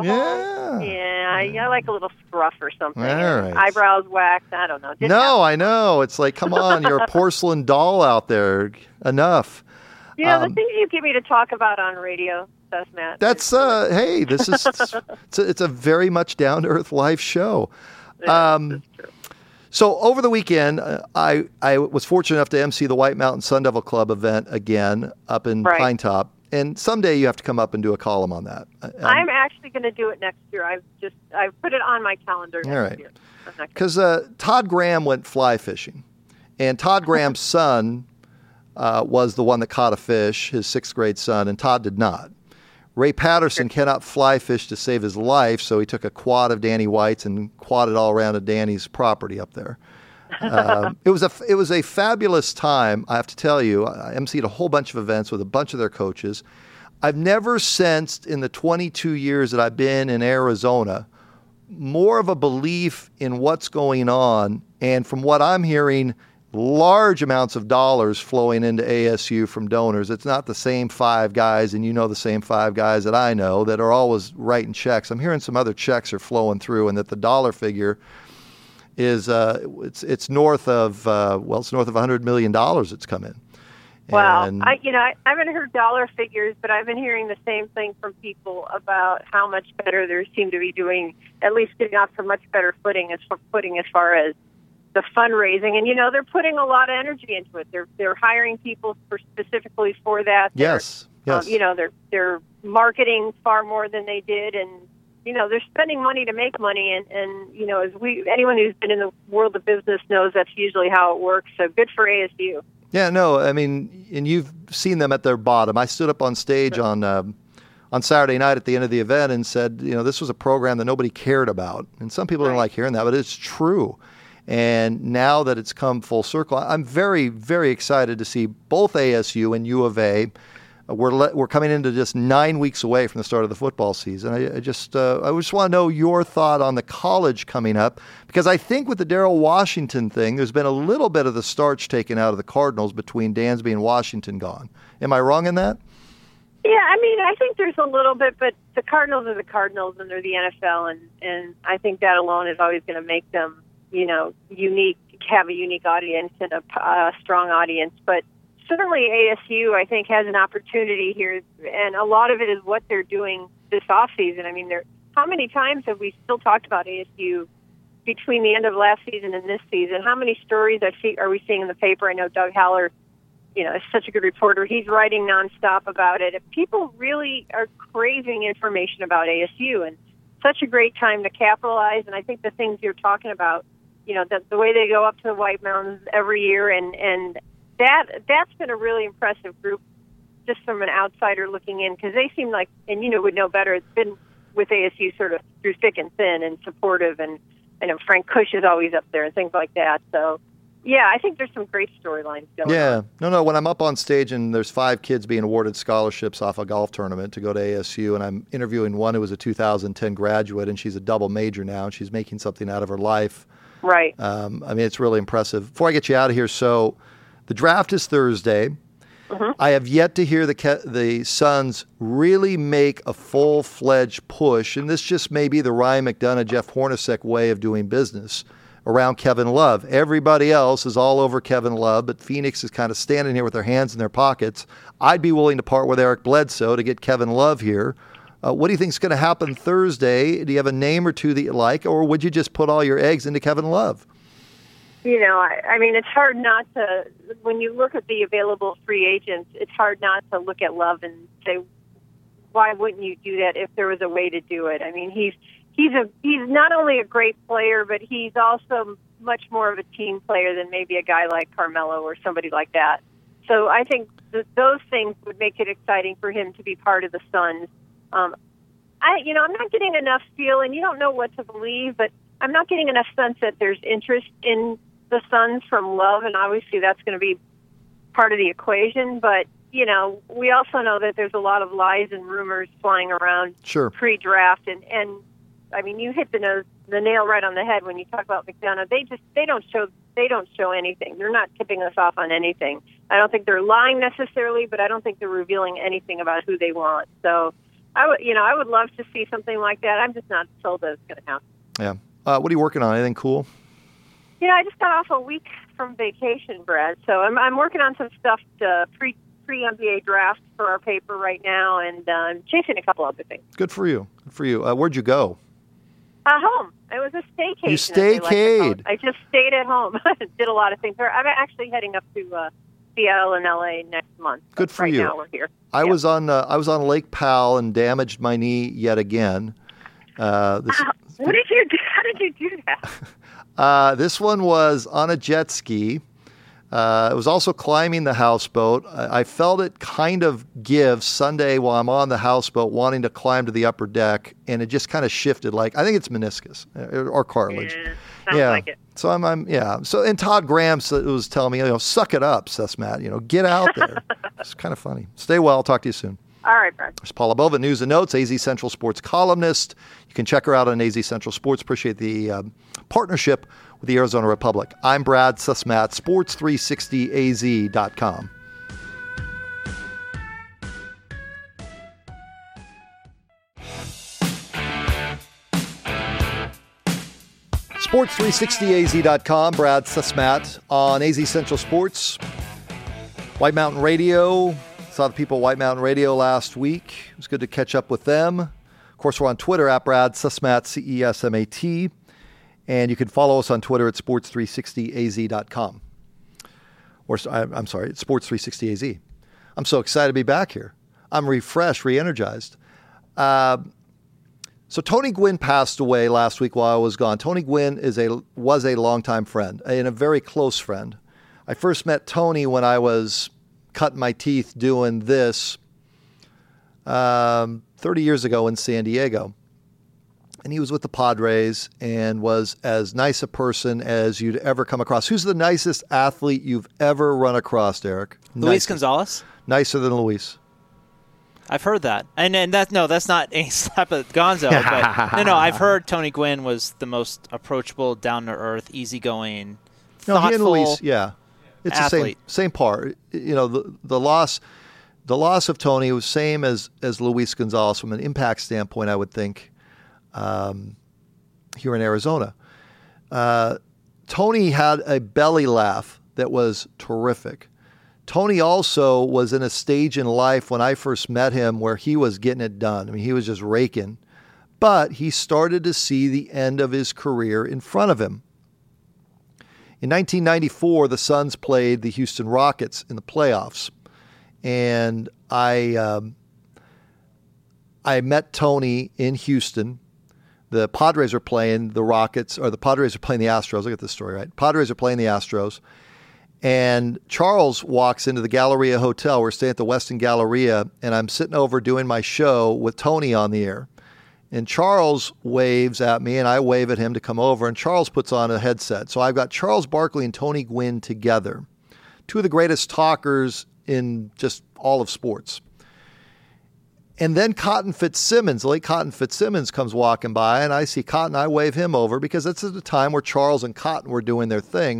I like a little scruff or something. All right. Eyebrows waxed. I don't know. I know. It's like, come on, you're a porcelain doll out there. Enough. The things you get me to talk about on radio, Matt. That's hey, this is it's a very much down to earth life show. That's true. So over the weekend, I was fortunate enough to MC the White Mountain Sun Devil Club event again up in Pine Top. And someday you have to come up and do a column on that. I'm actually going to do it next year. I've put it on my calendar next year. Because Todd Graham went fly fishing. And Todd Graham's son was the one that caught a fish, his 6th grade son, and Todd did not. Ray Patterson cannot fly fish to save his life, so he took a quad of Danny White's and quadded all around of Danny's property up there. It was a fabulous time, I have to tell you. I emceed a whole bunch of events with a bunch of their coaches. I've never sensed in the 22 years that I've been in Arizona more of a belief in what's going on, and from what I'm hearing, large amounts of dollars flowing into ASU from donors. It's not the same 5 guys, and the same 5 guys that I know that are always writing checks. I'm hearing some other checks are flowing through, and that the dollar figure is it's north of $100 million it's come in. Wow. I haven't heard dollar figures, but I've been hearing the same thing from people about how much better they seem to be doing, at least getting off for much better footing as far as the fundraising. And, they're putting a lot of energy into it. They're hiring people specifically for that. Yes. They're marketing far more than they did, and they're spending money to make money. And as anyone who's been in the world of business knows, that's usually how it works. So good for ASU. Yeah, no, I mean, and you've seen them at their bottom. I stood up on stage on Saturday night at the end of the event and said, this was a program that nobody cared about. And some people don't like hearing that, but it's true. And now that it's come full circle, I'm very, very excited to see both ASU and U of A. We're coming into just 9 weeks away from the start of the football season. I just want to know your thought on the college coming up, because I think with the Darrell Washington thing, there's been a little bit of the starch taken out of the Cardinals between Dansby and Washington gone. Am I wrong in that? Yeah, I mean, I think there's a little bit, but the Cardinals are the Cardinals, and they're the NFL, and I think that alone is always going to make them, unique, have a unique audience and a strong audience. But certainly ASU, I think, has an opportunity here, and a lot of it is what they're doing this offseason. I mean, how many times have we still talked about ASU between the end of last season and this season? How many stories are we seeing in the paper? I know Doug Haller, is such a good reporter. He's writing nonstop about it. People really are craving information about ASU, and such a great time to capitalize. And I think the things you're talking about, the way they go up to the White Mountains every year, and that's been a really impressive group just from an outsider looking in, because they seem like, and would know better, it's been with ASU sort of through thick and thin and supportive, and I know Frank Kush is always up there and things like that. So, yeah, I think there's some great storylines going on. Yeah. No, when I'm up on stage and there's 5 kids being awarded scholarships off a golf tournament to go to ASU, and I'm interviewing one who was a 2010 graduate, and she's a double major now, and she's making something out of her life. Right. I mean, it's really impressive. Before I get you out of here, so the draft is Thursday. Mm-hmm. I have yet to hear the Suns really make a full-fledged push, and this just may be the Ryan McDonough, Jeff Hornacek way of doing business around Kevin Love. Everybody else is all over Kevin Love, but Phoenix is kind of standing here with their hands in their pockets. I'd be willing to part with Eric Bledsoe to get Kevin Love here. What do you think is going to happen Thursday? Do you have a name or two that you like, or would you just put all your eggs into Kevin Love? I mean, it's hard not to, when you look at the available free agents, it's hard not to look at Love and say, why wouldn't you do that if there was a way to do it? I mean, he's not only a great player, but he's also much more of a team player than maybe a guy like Carmelo or somebody like that. So I think those things would make it exciting for him to be part of the Suns. I'm not getting enough feel, and you don't know what to believe, but I'm not getting enough sense that there's interest in the Suns from Love, and obviously that's going to be part of the equation. But, we also know that there's a lot of lies and rumors flying around pre-draft. And I mean, you hit the nail right on the head when you talk about McDonough. They don't show anything. They're not tipping us off on anything. I don't think they're lying necessarily, but I don't think they're revealing anything about who they want. So I would love to see something like that. I'm just not sold that it's going to happen. Yeah. What are you working on? Anything cool? I just got off a week from vacation, Brad. So I'm working on some stuff to pre-NBA draft for our paper right now, and I'm chasing a couple other things. Good for you. Where'd you go? Home. It was a staycation. You staycade. I just stayed at home. Did a lot of things. I'm actually heading up to Seattle and LA next month. Good for right you. Now we're here. I was on Lake Powell and damaged my knee yet again. What did you do? How did you do that? This one was on a jet ski. It was also climbing the houseboat. I felt it kind of give Sunday while I'm on the houseboat wanting to climb to the upper deck, and it just kind of shifted. I think it's meniscus or cartilage. Yeah, sounds like it. So I'm. So, and Todd Graham was telling me, suck it up, Seth Matt. Get out there. It's kind of funny. Stay well. I'll talk to you soon. All right, Brad. There's Paula Bova, News and Notes, AZ Central Sports columnist. You can check her out on AZ Central Sports. Appreciate the partnership with the Arizona Republic. I'm Brad Sussmat, sports360az.com. Sports360az.com, Brad Sussmat on AZ Central Sports. White Mountain Radio. Saw the people at White Mountain Radio last week. It was good to catch up with them. Of course, we're on Twitter at Brad Sussmat, CESMAT. And you can follow us on Twitter at sports360az.com. Or, I'm sorry, it's sports360az. I'm so excited to be back here. I'm refreshed, re-energized. So Tony Gwynn passed away last week while I was gone. Tony Gwynn was a longtime friend and a very close friend. I first met Tony when I was cutting my teeth doing this 30 years ago in San Diego. And he was with the Padres and was as nice a person as you'd ever come across. Who's the nicest athlete you've ever run across, Derek? Luis Gonzalez? Nicer than Luis. I've heard that. And that's not any slap at Gonzo. But no, I've heard Tony Gwynn was the most approachable, down-to-earth, easygoing, thoughtful he and Luis, yeah. It's athlete. the same part. The loss the loss of Tony was same as Luis Gonzalez from an impact standpoint, I would think, here in Arizona. Tony had a belly laugh that was terrific. Tony also was in a stage in life when I first met him where he was getting it done. I mean, he was just raking. But he started to see the end of his career in front of him. In 1994, the Suns played the Houston Rockets in the playoffs. And I met Tony in Houston. The Padres are playing the Rockets, or the Padres are playing the Astros. Look at this story, right? Padres are playing the Astros. And Charles walks into the Galleria Hotel. We're staying at the Westin Galleria, and I'm sitting over doing my show with Tony on the air. And Charles waves at me, and I wave at him to come over, and Charles puts on a headset. So I've got Charles Barkley and Tony Gwynn together, two of the greatest talkers in just all of sports. And then Cotton Fitzsimmons, late Cotton Fitzsimmons, comes walking by, and I see Cotton. I wave him over because it's at the time where Charles and Cotton were doing their thing.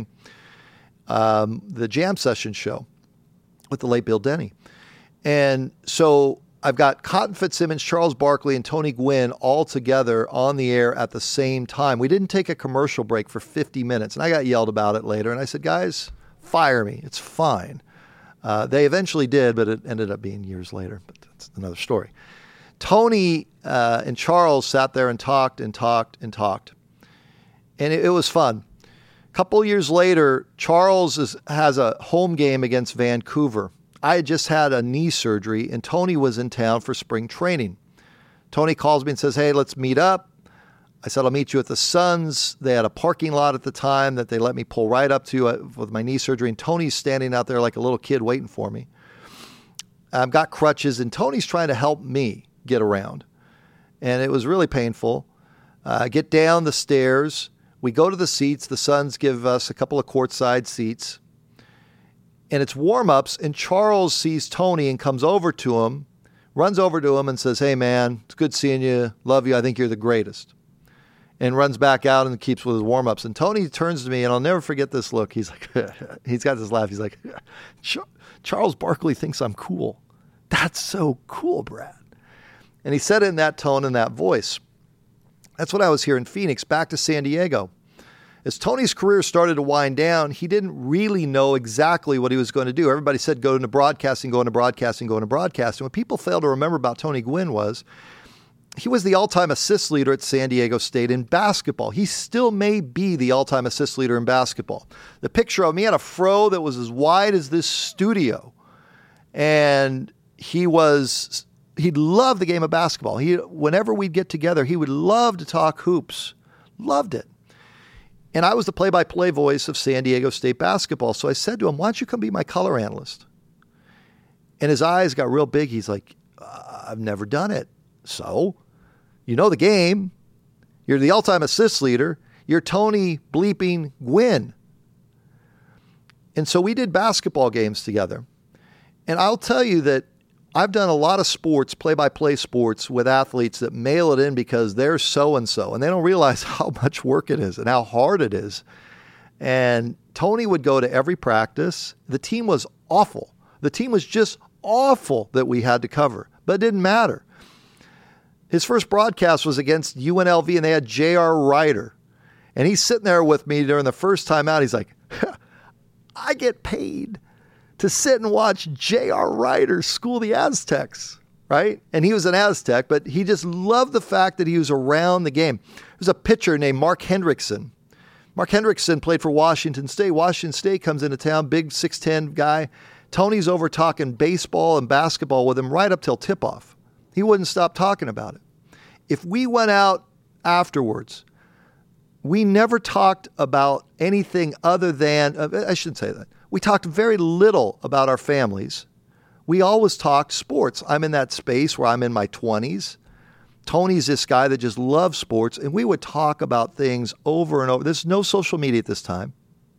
The Jam Session show with the late Bill Denny. And so I've got Cotton Fitzsimmons, Charles Barkley, and Tony Gwynn all together on the air at the same time. We didn't take a commercial break for 50 minutes, and I got yelled about it later. And I said, guys, fire me. It's fine. They eventually did, but it ended up being years later. But that's another story. Tony and Charles sat there and talked and talked and talked. And it was fun. Couple years later, Charles has a home game against Vancouver. I had just had a knee surgery, and Tony was in town for spring training. Tony calls me and says, hey, let's meet up. I said, I'll meet you at the Suns. They had a parking lot at the time that they let me pull right up to with my knee surgery, and Tony's standing out there like a little kid waiting for me. I've got crutches, and Tony's trying to help me get around. And it was really painful. I get down the stairs. We go to the seats. The Suns give us a couple of courtside seats. And it's warm-ups, and Charles sees Tony and comes over to him, runs over to him and says, hey, man, it's good seeing you. Love you. I think you're the greatest. And runs back out and keeps with his warm-ups. And Tony turns to me, and I'll never forget this look. He's like, he's got this laugh. He's like, Charles Barkley thinks I'm cool. That's so cool, Brad. And he said it in that tone and that voice. That's what I was here in Phoenix, back to San Diego. As Tony's career started to wind down, he didn't really know exactly what he was going to do. Everybody said, go into broadcasting, go into broadcasting, go into broadcasting. What people fail to remember about Tony Gwynn was he was the all-time assist leader at San Diego State in basketball. He still may be the all-time assist leader in basketball. The picture of him, he had a fro that was as wide as this studio. And he'd love the game of basketball. Whenever we'd get together, he would love to talk hoops. Loved it. And I was the play-by-play voice of San Diego State basketball. So I said to him, why don't you come be my color analyst? And his eyes got real big. He's like, I've never done it. So, you know the game. You're the all-time assist leader. You're Tony bleeping Gwynn. And so we did basketball games together. And I'll tell you that I've done a lot of sports, play-by-play sports, with athletes that mail it in because they're so-and-so, and they don't realize how much work it is and how hard it is. And Tony would go to every practice. The team was awful. The team was just awful that we had to cover, but it didn't matter. His first broadcast was against UNLV, and they had J.R. Ryder. And he's sitting there with me during the first time out. He's like, I get paid to sit and watch J.R. Ryder school the Aztecs, right? And he was an Aztec, but he just loved the fact that he was around the game. There's a pitcher named Mark Hendrickson. Mark Hendrickson played for Washington State. Washington State comes into town, big 6'10" guy. Tony's over talking baseball and basketball with him right up till tip-off. He wouldn't stop talking about it. If we went out afterwards, we never talked about anything other than, I shouldn't say that. We talked very little about our families. We always talked sports. I'm in that space where I'm in my 20s. Tony's this guy that just loves sports, and we would talk about things over and over. There's no social media at this time.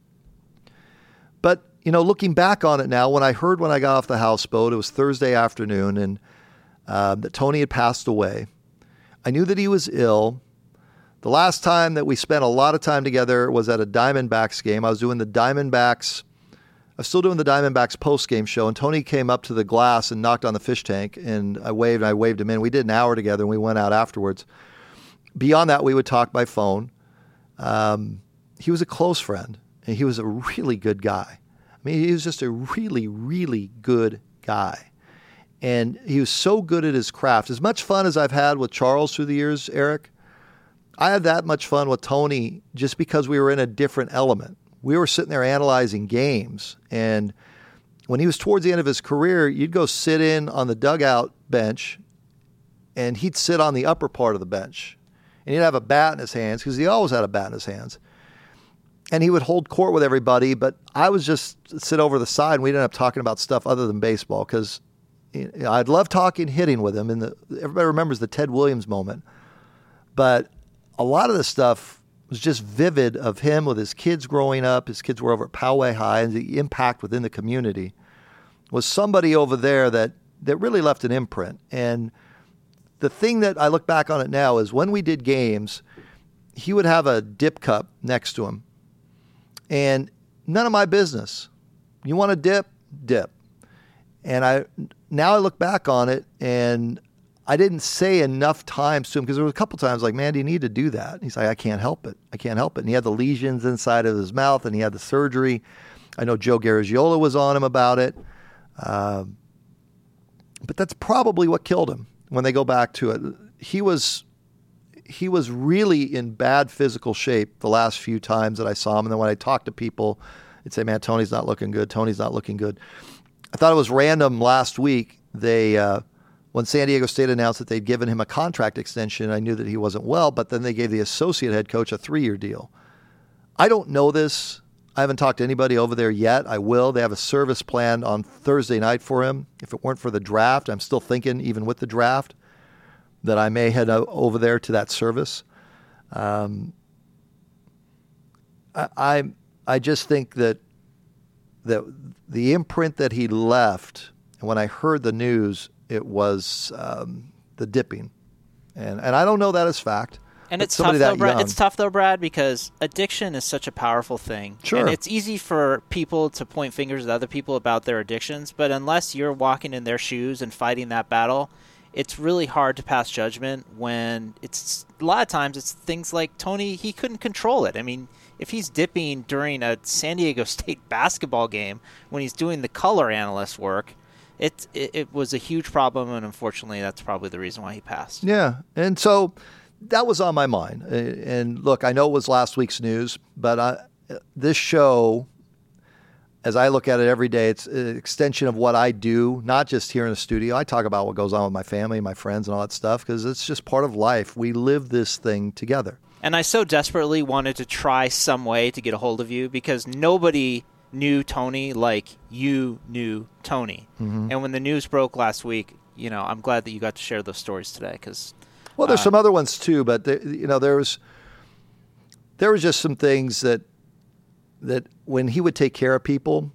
But, looking back on it now, when I got off the houseboat, it was Thursday afternoon, and that Tony had passed away. I knew that he was ill. The last time that we spent a lot of time together was at a Diamondbacks game. I was doing the Diamondbacks I was still doing the Diamondbacks post-game show, and Tony came up to the glass and knocked on the fish tank, and I waved him in. We did an hour together, and we went out afterwards. Beyond that, we would talk by phone. He was a close friend, and he was a really good guy. I mean, he was just a really, really good guy. And he was so good at his craft. As much fun as I've had with Charles through the years, Eric, I had that much fun with Tony just because we were in a different element. We were sitting there analyzing games, and when he was towards the end of his career, you'd go sit in on the dugout bench, and he'd sit on the upper part of the bench, and he'd have a bat in his hands, because he always had a bat in his hands, and he would hold court with everybody, but I was just sit over the side, and we'd end up talking about stuff other than baseball, because I'd love talking hitting with him, and everybody remembers the Ted Williams moment, but a lot of the stuff was just vivid of him with his kids growing up. His kids were over at Poway High, and the impact within the community was somebody over there that really left an imprint. And the thing that I look back on it now is when we did games, he would have a dip cup next to him. And none of my business. You want a dip? Dip. And now I look back on it, and I didn't say enough times to him, because there was a couple times like, man, do you need to do that? And he's like, I can't help it. I can't help it. And he had the lesions inside of his mouth, and he had the surgery. I know Joe Garagiola was on him about it. But that's probably what killed him when they go back to it. He was really in bad physical shape the last few times that I saw him. And then when I talked to people, they'd say, man, Tony's not looking good. Tony's not looking good. I thought it was random last week. When San Diego State announced that they'd given him a contract extension, I knew that he wasn't well, but then they gave the associate head coach a 3-year deal. I don't know this. I haven't talked to anybody over there yet. I will. They have a service plan on Thursday night for him. If it weren't for the draft, I'm still thinking, even with the draft, that I may head over there to that service. I just think that the imprint that he left, and when I heard the news, it was the dipping. And I don't know that as fact. And it's tough, though, Brad. It's tough, though, Brad, because addiction is such a powerful thing. Sure. And it's easy for people to point fingers at other people about their addictions, but unless you're walking in their shoes and fighting that battle, it's really hard to pass judgment when it's a lot of times it's things like Tony, he couldn't control it. I mean, if he's dipping during a San Diego State basketball game when he's doing the color analyst work, it was a huge problem, and unfortunately, that's probably the reason why he passed. Yeah, and so that was on my mind. And look, I know it was last week's news, but this show, as I look at it every day, it's an extension of what I do, not just here in the studio. I talk about what goes on with my family, my friends, and all that stuff, because it's just part of life. We live this thing together. And I so desperately wanted to try some way to get a hold of you, because nobody knew Tony like you knew Tony. Mm-hmm. And when the news broke last week, I'm glad that you got to share those stories today. Because there's some other ones too, but there was just some things that when he would take care of people,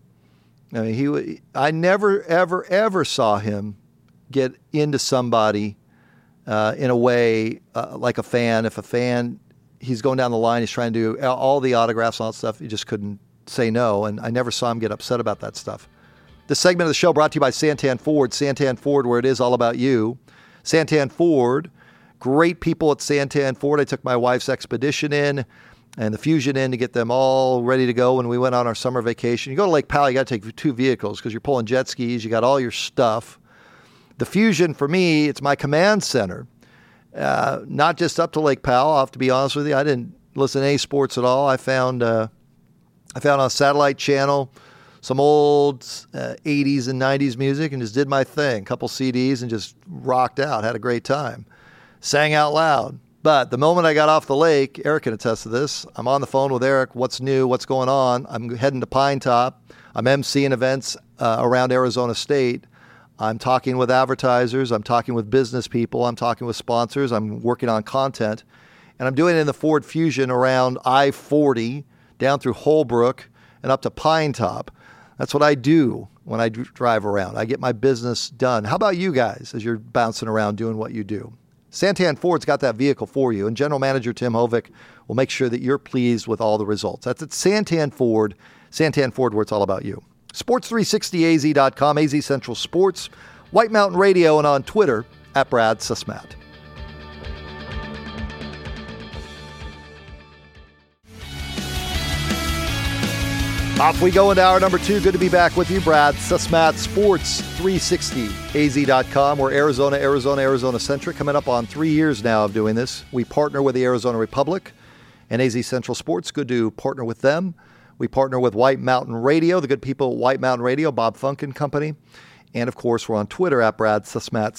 I never ever saw him get into somebody in a way like a fan. If a fan, he's going down the line, he's trying to do all the autographs and all that stuff, he just couldn't say no, and I never saw him get upset about that stuff. This segment of the show brought to you by Santan Ford. Santan Ford, where it is all about you. Santan Ford, great people at Santan Ford. I took my wife's Expedition in and the Fusion in to get them all ready to go when we went on our summer vacation. You go to Lake Powell, you got to take 2 vehicles because you're pulling jet skis. You got all your stuff. The Fusion, for me, it's my command center. Not just up to Lake Powell. I'll have to be honest with you. I didn't listen to any sports at all. I found on a satellite channel some old 80s and 90s music and just did my thing. A couple CDs and just rocked out. Had a great time. Sang out loud. But the moment I got off the lake, Eric can attest to this, I'm on the phone with Eric. What's new? What's going on? I'm heading to Pine Top. I'm emceeing events around Arizona State. I'm talking with advertisers. I'm talking with business people. I'm talking with sponsors. I'm working on content. And I'm doing it in the Ford Fusion around I-40, down through Holbrook and up to Pine Top. That's what I do when I drive around. I get my business done. How about you guys as you're bouncing around doing what you do? Santan Ford's got that vehicle for you, and General Manager Tim Hovick will make sure that you're pleased with all the results. That's at Santan Ford where it's all about you. Sports360az.com, AZ Central Sports, White Mountain Radio, and on Twitter at Brad Susmat. Off we go into hour number 2. Good to be back with you. Brad Susmat, Sports360az.com. We're Arizona-centric, coming up on 3 years now of doing this. We partner with the Arizona Republic and AZ Central Sports. Good to partner with them. We partner with White Mountain Radio, the good people at White Mountain Radio, Bob Funk and Company. And, of course, we're on Twitter at Brad Susmat,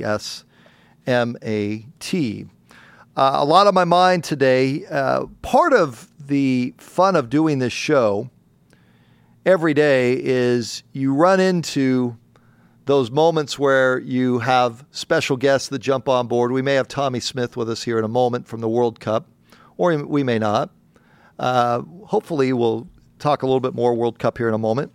C-E-S-M-A-T. A lot on my mind today. Part of the fun of doing this show every day is you run into those moments where you have special guests that jump on board. We may have Tommy Smith with us here in a moment from the World Cup, or we may not. Hopefully we'll talk a little bit more World Cup here in a moment.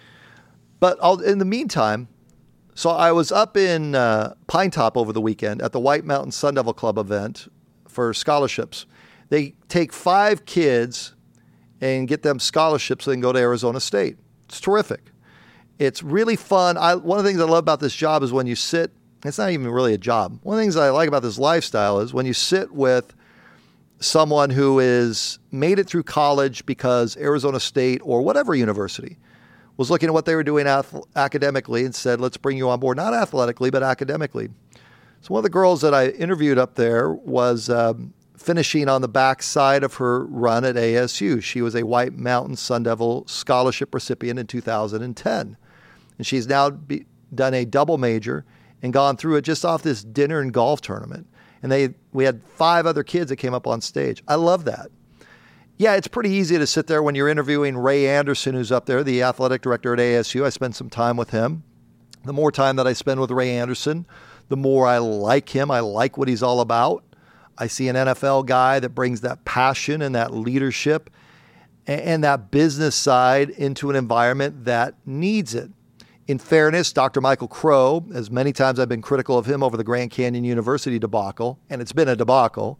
But in the meantime, so I was up in Pine Top over the weekend at the White Mountain Sun Devil Club event for scholarships. They take 5 kids and get them scholarships so they can go to Arizona State. It's terrific. It's really fun. One of the things I love about this job is when you sit, it's not even really a job. One of the things I like about this lifestyle is when you sit with someone who is made it through college because Arizona State or whatever university was looking at what they were doing academically and said, let's bring you on board, not athletically, but academically. So one of the girls that I interviewed up there was finishing on the back side of her run at ASU. She was a White Mountain Sun Devil scholarship recipient in 2010. And she's now done a double major and gone through it just off this dinner and golf tournament. And we had 5 other kids that came up on stage. I love that. Yeah, it's pretty easy to sit there when you're interviewing Ray Anderson, who's up there, the athletic director at ASU. I spent some time with him. The more time that I spend with Ray Anderson, the more I like him. I like what he's all about. I see an NFL guy that brings that passion and that leadership and that business side into an environment that needs it. In fairness, Dr. Michael Crow, as many times I've been critical of him over the Grand Canyon University debacle, and it's been a debacle,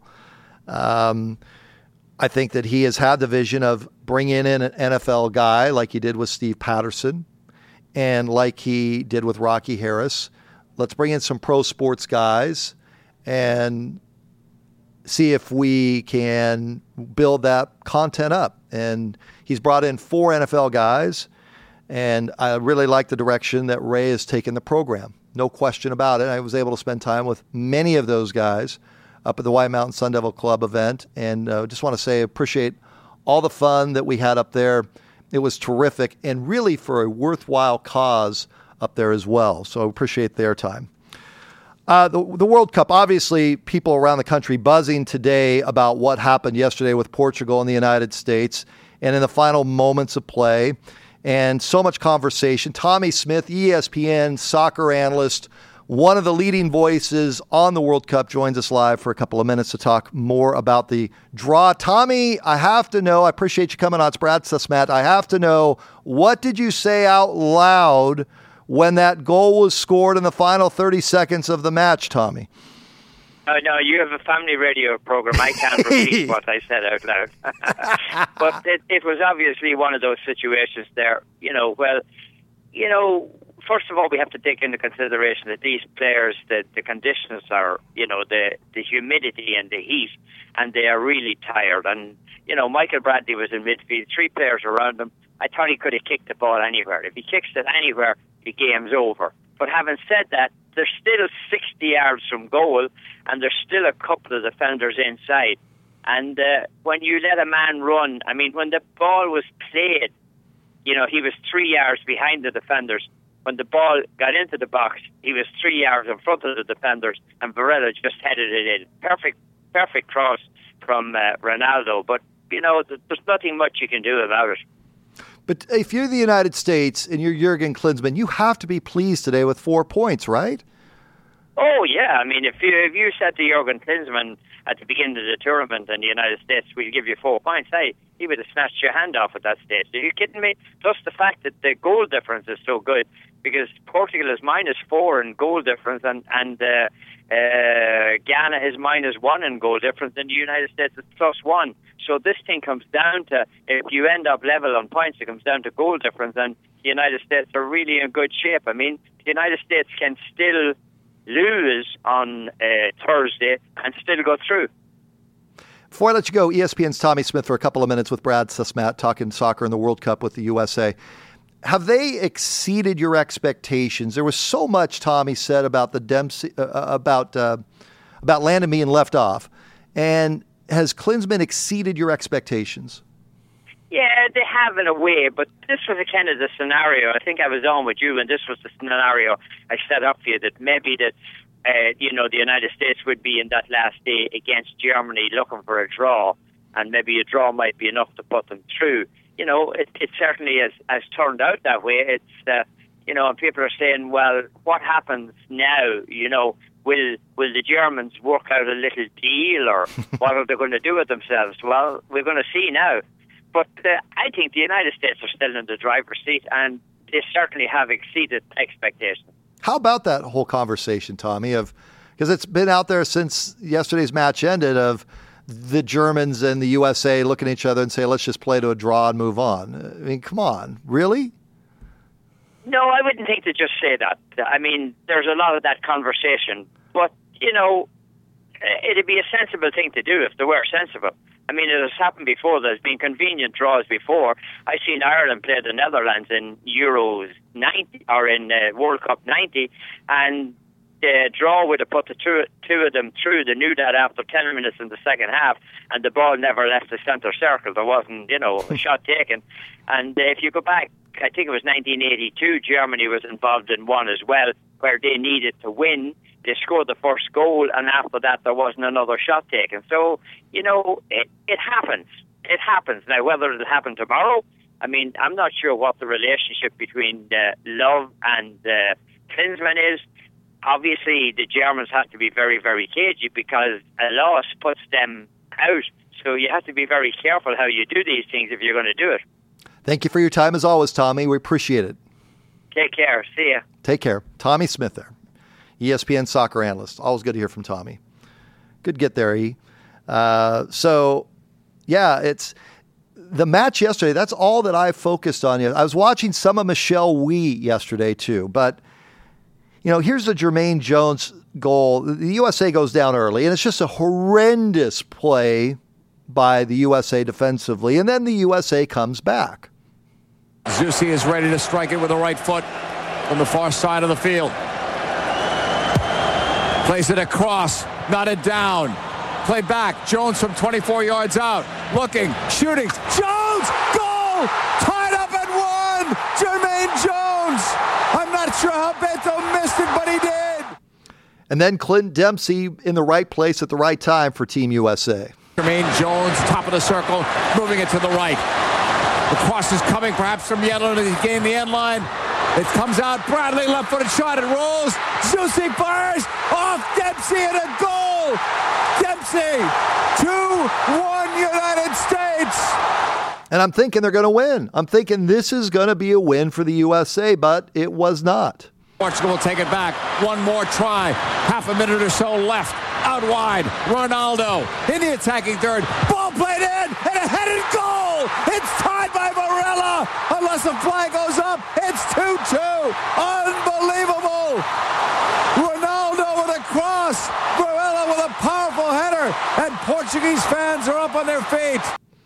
I think that he has had the vision of bringing in an NFL guy like he did with Steve Patterson and like he did with Rocky Harris. Let's bring in some pro sports guys and see if we can build that content up. And he's brought in 4 NFL guys, and I really like the direction that Ray has taken the program. No question about it. I was able to spend time with many of those guys up at the White Mountain Sun Devil Club event, and just want to say I appreciate all the fun that we had up there. It was terrific, and really for a worthwhile cause up there as well. So I appreciate their time. The World Cup, obviously people around the country buzzing today about what happened yesterday with Portugal and the United States and in the final moments of play, and so much conversation. Tommy Smith, ESPN soccer analyst, one of the leading voices on the World Cup, joins us live for a couple of minutes to talk more about the draw. Tommy, I have to know, I appreciate you coming on. It's Brad Susmat. I have to know, what did you say out loud when that goal was scored in the final 30 seconds of the match, Tommy? No, you have a family radio program. I can't repeat what I said out loud. But it was obviously one of those situations there. First of all, we have to take into consideration that these players, the conditions are, the humidity and the heat, and they are really tired. And, Michael Bradley was in midfield, 3 players around him. I thought he could have kicked the ball anywhere. If he kicks it anywhere, the game's over. But having said that, they're still 60 yards from goal, and there's still a couple of defenders inside. And when you let a man run, when the ball was played, he was 3 yards behind the defenders. When the ball got into the box, he was 3 yards in front of the defenders, and Varela just headed it in. Perfect cross from Ronaldo. But, there's nothing much you can do about it. But if you're the United States and you're Jurgen Klinsmann, you have to be pleased today with 4 points, right? Oh, yeah. If you said to Jurgen Klinsmann at the beginning of the tournament in the United States, we'll give you 4 points, he would have snatched your hand off at that stage. Are you kidding me? Plus the fact that the goal difference is so good, because Portugal is -4 in goal difference, and Ghana is -1 in goal difference, and the United States is +1. So this thing comes down to, if you end up level on points, it comes down to goal difference, and the United States are really in good shape. I mean, the United States can still lose on Thursday and still go through. Before I let you go, ESPN's Tommy Smith for a couple of minutes with Brad Susmat talking soccer in the World Cup with the USA. Have they exceeded your expectations? There was so much Tommy said about the Dempsey, about Landon being left off. And has Klinsmann exceeded your expectations? Yeah, they have in a way, but this was a kind of the scenario. I think I was on with you, and this was the scenario I set up for you, that maybe that, the United States would be in that last day against Germany looking for a draw, and maybe a draw might be enough to put them through. It certainly has turned out that way. It's, and people are saying, well, what happens now? Will the Germans work out a little deal, or what are they going to do with themselves? Well, we're going to see now. But I think the United States are still in the driver's seat, and they certainly have exceeded expectations. How about that whole conversation, Tommy, because it's been out there since yesterday's match ended, of the Germans and the USA looking at each other and say, let's just play to a draw and move on. I mean, come on, really? No, I wouldn't think to just say that. I mean, there's a lot of that conversation. But, it'd be a sensible thing to do if they were sensible. I mean, it has happened before. There's been convenient draws before. I've seen Ireland play the Netherlands in Euros 90 or in World Cup 90, and the draw would have put the two of them through. They knew that after 10 minutes in the second half, and the ball never left the centre circle. There wasn't, a shot taken. And if you go back, I think it was 1982, Germany was involved in one as well, where they needed to win. They scored the first goal, and after that, there wasn't another shot taken. So, it happens. It happens. Now, whether it'll happen tomorrow, I mean, I'm not sure what the relationship between Love and Klinsmann is. Obviously, the Germans have to be very, very cagey, because a loss puts them out. So you have to be very careful how you do these things if you're going to do it. Thank you for your time as always, Tommy. We appreciate it. Take care. See ya. Take care. Tommy Smith there, ESPN soccer analyst. Always good to hear from Tommy. Good get there, E. It's the match yesterday. That's all that I focused on. I was watching some of Michelle Wie yesterday too, but here's the Jermaine Jones goal. The USA goes down early, and it's just a horrendous play by the USA defensively, and then the USA comes back. Zusi is ready to strike it with the right foot from the far side of the field. Plays it across, knotted down. Play back, Jones from 24 yards out. Looking, shooting, Jones! Goal! Tied up at one! Jermaine Jones! I'm not sure how Beto missed it, but he did! And then Clint Dempsey in the right place at the right time for Team USA. Jermaine Jones, top of the circle, moving it to the right. The cross is coming perhaps from Yedlin as he gained the end line. It comes out, Bradley, left-footed shot, it rolls. Zusi fires off Dempsey and a goal! Dempsey, 2-1 United States! And I'm thinking they're going to win. I'm thinking this is going to be a win for the USA, but it was not. Portugal will take it back. One more try. Half a minute or so left. Out wide. Ronaldo in the attacking third. Ball played in and a headed goal. It's tied by Varela. Unless the flag goes up, it's 2-2. Unbelievable. Ronaldo with a cross. Varela with a powerful header. And Portuguese fans are up on their feet.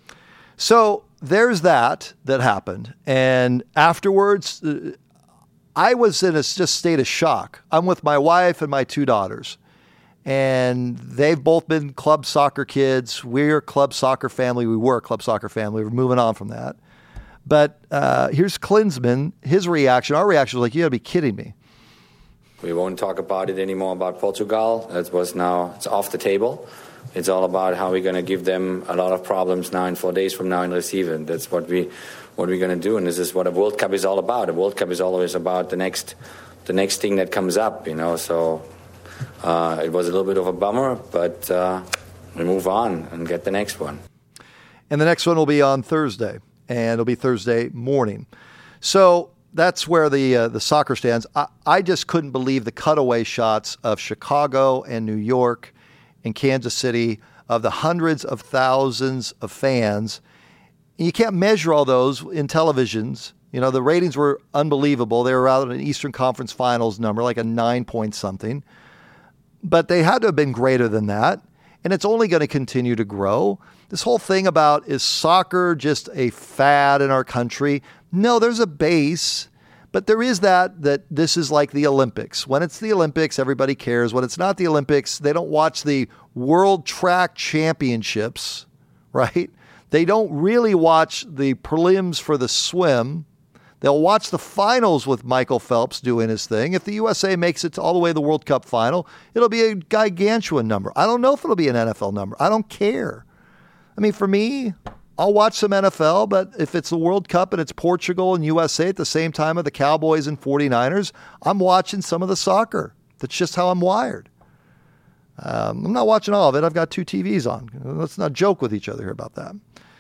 So there's that happened. And afterwards, I was in a just state of shock. I'm with my wife and my two daughters, and they've both been club soccer kids. We're a club soccer family. We were a club soccer family. We're moving on from that. But here's Klinsmann. His reaction, our reaction was like, you got to be kidding me. We won't talk about it anymore about Portugal. It's off the table. It's all about how we're going to give them a lot of problems now in 4 days from now in Recife. That's what we're going to do, and this is what a World Cup is all about. A World Cup is always about the next thing that comes up, So it was a little bit of a bummer, but we move on and get the next one. And the next one will be on Thursday, and it'll be Thursday morning. So that's where the soccer stands. I just couldn't believe the cutaway shots of Chicago and New York and Kansas City, of the hundreds of thousands of fans. You can't measure all those in televisions The ratings were unbelievable. They were around an Eastern Conference Finals number, like a 9-point something. But they had to have been greater than that. And it's only going to continue to grow. This whole thing about, is soccer just a fad in our country? No, there's a base. But there is that this is like the Olympics. When it's the Olympics, everybody cares. When it's not the Olympics, they don't watch the World Track Championships, right? They don't really watch the prelims for the swim. They'll watch the finals with Michael Phelps doing his thing. If the USA makes it all the way to the World Cup final, it'll be a gargantuan number. I don't know if it'll be an NFL number. I don't care. I mean, for me, I'll watch some NFL, but if it's the World Cup and it's Portugal and USA at the same time of the Cowboys and 49ers, I'm watching some of the soccer. That's just how I'm wired. I'm not watching all of it. I've got 2 TVs on. Let's not joke with each other here about that.